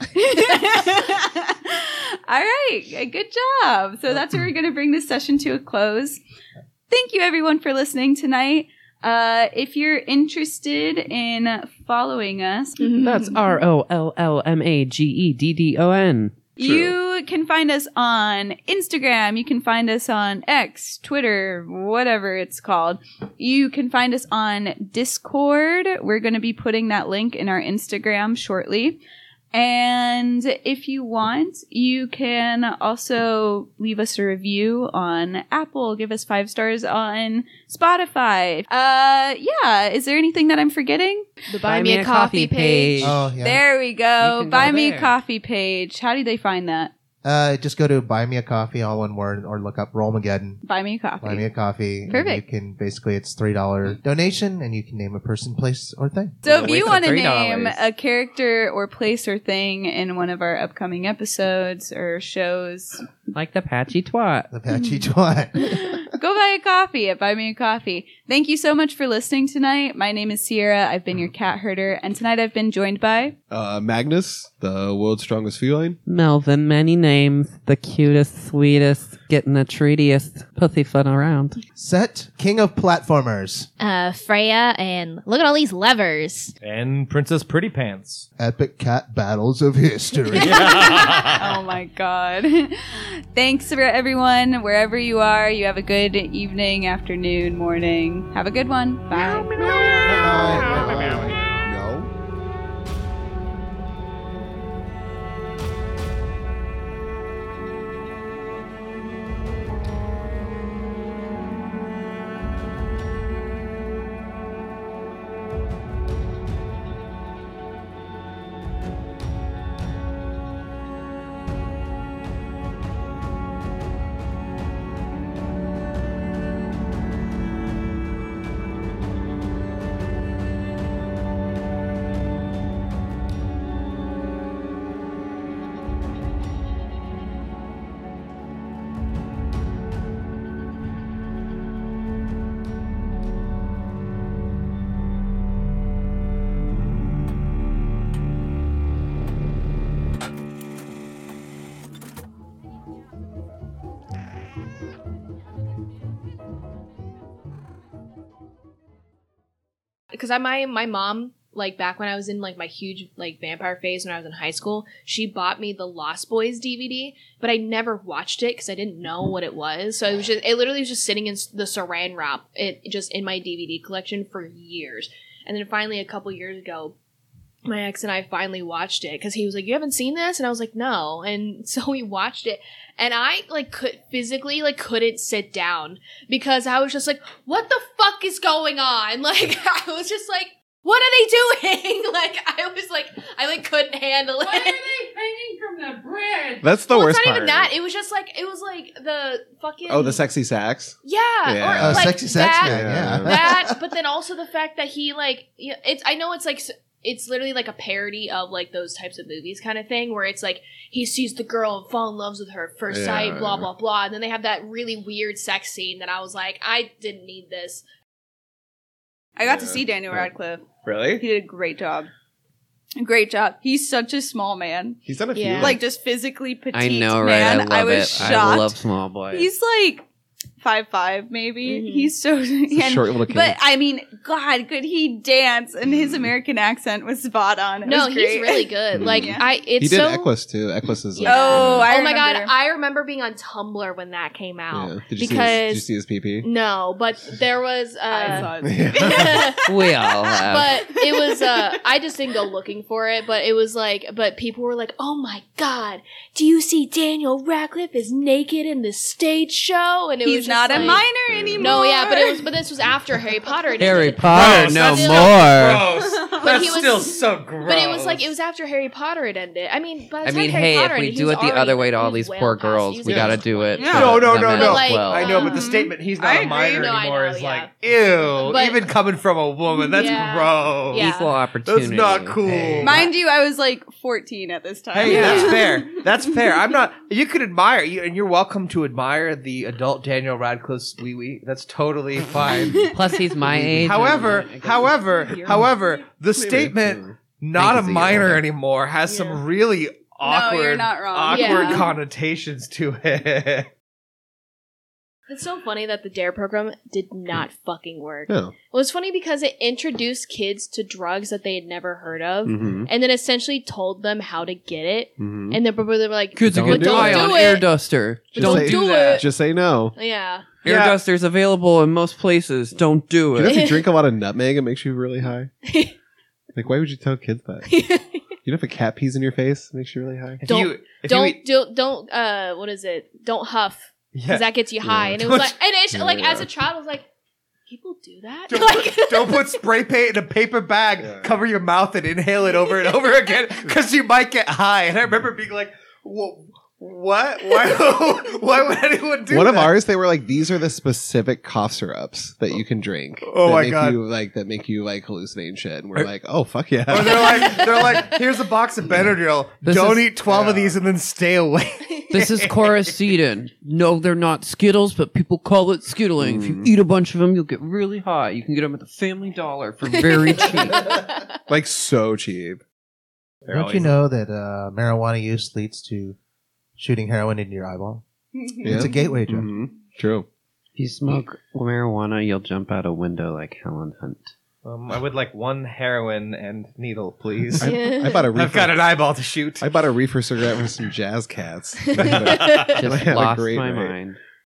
All right. Good job. So that's where we're going to bring this session to a close. Thank you, everyone, for listening tonight. Uh, if you're interested in following us, That's R O L L M A G E D D O N. you can find us on Instagram. You can find us on X, Twitter, whatever it's called. You can find us on Discord. We're going to be putting that link in our Instagram shortly. And if you want, you can also leave us a review on Apple, give us five stars on Spotify. Uh, yeah. Is there anything that I'm forgetting? The Buy Me a Coffee page. Oh, yeah. There we You go. can Buy go me a there. coffee page. How do they find that? Uh, just go to Buy Me a Coffee, all one word, or look up Rollmageddon. Buy me a coffee. Buy Me a Coffee. and Perfect. You can, basically, it's three dollars donation, and you can name a person, place, or thing. So if Wait you for want to three name dollars. a character or place or thing in one of our upcoming episodes or shows, Like the patchy twat. The patchy twat. go buy a coffee at Buy Me a Coffee. Thank you so much for listening tonight. My name is Sierra. I've been your cat herder, and tonight I've been joined by Uh, Magnus, the world's strongest feline. Melvin, many names. The cutest, sweetest, getting the treatiest pussyfoot around. Set, King of Platformers. Uh, Freya, and look at all these levers. And Princess Pretty Pants. Epic cat battles of history. oh my god. Thanks for everyone, wherever you are. You have a good evening, afternoon, morning. Have a good one. Bye. No. Because I my my mom, like back when I was in like my huge like vampire phase when I was in high school, she bought me the Lost Boys D V D, but I never watched it because I didn't know what it was. So it was just it literally was just sitting in s- the Saran wrap, it just in my D V D collection for years. And then finally a couple years ago, my ex and I finally watched it because he was like, "You haven't seen this?" And I was like, "No." And so we watched it, and I like could physically like couldn't sit down because I was just like, "What the fuck is going on?" Like I was just like, "What are they doing?" Like I was like, I like couldn't handle it. hanging from the bridge? That's the Well, worst it's not part. even that. It was just like it was like the fucking Oh, the sexy sax. yeah, Yeah. or Oh, like sexy sex that, man, yeah. that, but then also the fact that he like, you know, it's I know it's like s- it's literally like a parody of like those types of movies kind of thing where it's like he sees the girl and falls in love with her at first Yeah, sight, blah yeah. blah blah, and then they have that really weird sex scene that I was like, I didn't need this. I got to Yeah. see Daniel Radcliffe. Really? He did a great job. Great job. He's such a small man. He's done a few. Yeah. Like just physically petite I know, right? man. I love was it. shocked. I love small boys. He's like five five maybe. Mhm. He's so He's a and- short little kid. But I mean, God, could he dance? And his American accent was spot on. It No, was he's great. really good. Like Yeah. I, it's he did so. Equus too. Equus is like, Yeah. Oh, I oh my god, remember. I remember being on Tumblr when that came out. yeah. Did you because see his, did you see his pee pee? no, but there was. I Uh, saw it. We all have. but it was uh I just didn't go looking for it, but it was like but people were like, "Oh my god, do you see Daniel Radcliffe is naked in this stage show?" And it was He's just not a like- minor anymore. No, yeah, but it was but this was after Harry Potter. and Harry it- Potter, Gross, no that's still more. Gross. But That's he was- still so gross. But it was like it was after Harry Potter had ended. I mean, by the I time mean, Harry hey, Potter if we ended, do he it was the already- other way to he all was these well poor past- girls, he was we in got to his do it. Yeah. to No, no, them no, as no. like, well. I know, but the um, statement he's I not a agree. minor No, I anymore know, is yeah. like, ew. But- even coming from a woman, that's Yeah. gross. Yeah. Equal opportunity. That's not cool. Hey. Mind you, I was like fourteen at this time. Hey, Yeah. that's fair. That's fair. I'm not. You could admire, you, and you're welcome to admire the adult Daniel Radcliffe's wee wee. That's totally fine. Plus, he's my age. however, and I guess- however, however, the statement "not a Thank you, minor Zero. anymore" has Yeah. some really awkward, you're not wrong. awkward Yeah. connotations to it. It's so funny that the D A R E program did not fucking work. No. It was funny because it introduced kids to drugs that they had never heard of, Mm-hmm. and then essentially told them how to get it. Mm-hmm. And then they were like, Kids are Don't getting do high it. on Don't air do it. duster. Just Don't say- do do that. it. Just say no. Yeah. Air Yeah. duster's available in most places. Don't do Do you know it. if you drink a lot of nutmeg, it makes you really high? Like, why would you tell kids that? You know if a cat pees in your face, it makes you really high? If Don't- you, if don't you eat, do don't uh what is it? Don't huff because yeah. that gets you high. Yeah. And it was Don't- like, and it's like Yeah. as a child, I was like, people do that. Don't, Like- don't put spray paint in a paper bag, Yeah. cover your mouth, and inhale it over and over again because you might get high. And I remember being like, "Wha- "What? Why? Why would anyone do One that?" of ours, they were like, these are the specific cough syrups that you can drink. Oh that my make God. You, like that make you like hallucinate and shit. And we're Or- like, oh fuck yeah. Or they're like, they're like, "Here's a box of Benadryl. This Don't is- eat twelve of Yeah. these and then stay away." This is Coracetin. No, they're not Skittles, but people call it Skittling. If you Mm. eat a bunch of them, you'll get really high. You can get them at the Family Dollar for very cheap. like so cheap. They're Don't you always- know that uh, marijuana use leads to shooting heroin into your eyeball? Yeah. It's a gateway drug. Mhm. True. If you smoke marijuana, you'll jump out a window like Helen Hunt. Um, I would like one heroin and needle, please. I, I bought a I've reefer. got an eyeball to shoot. I bought a reefer cigarette with some jazz cats. Just had a lost great my night. mind.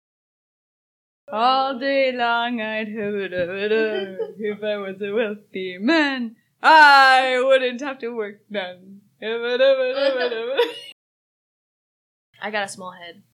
All day long I'd have if I was a wealthy man. I wouldn't have to work none. I got a small head.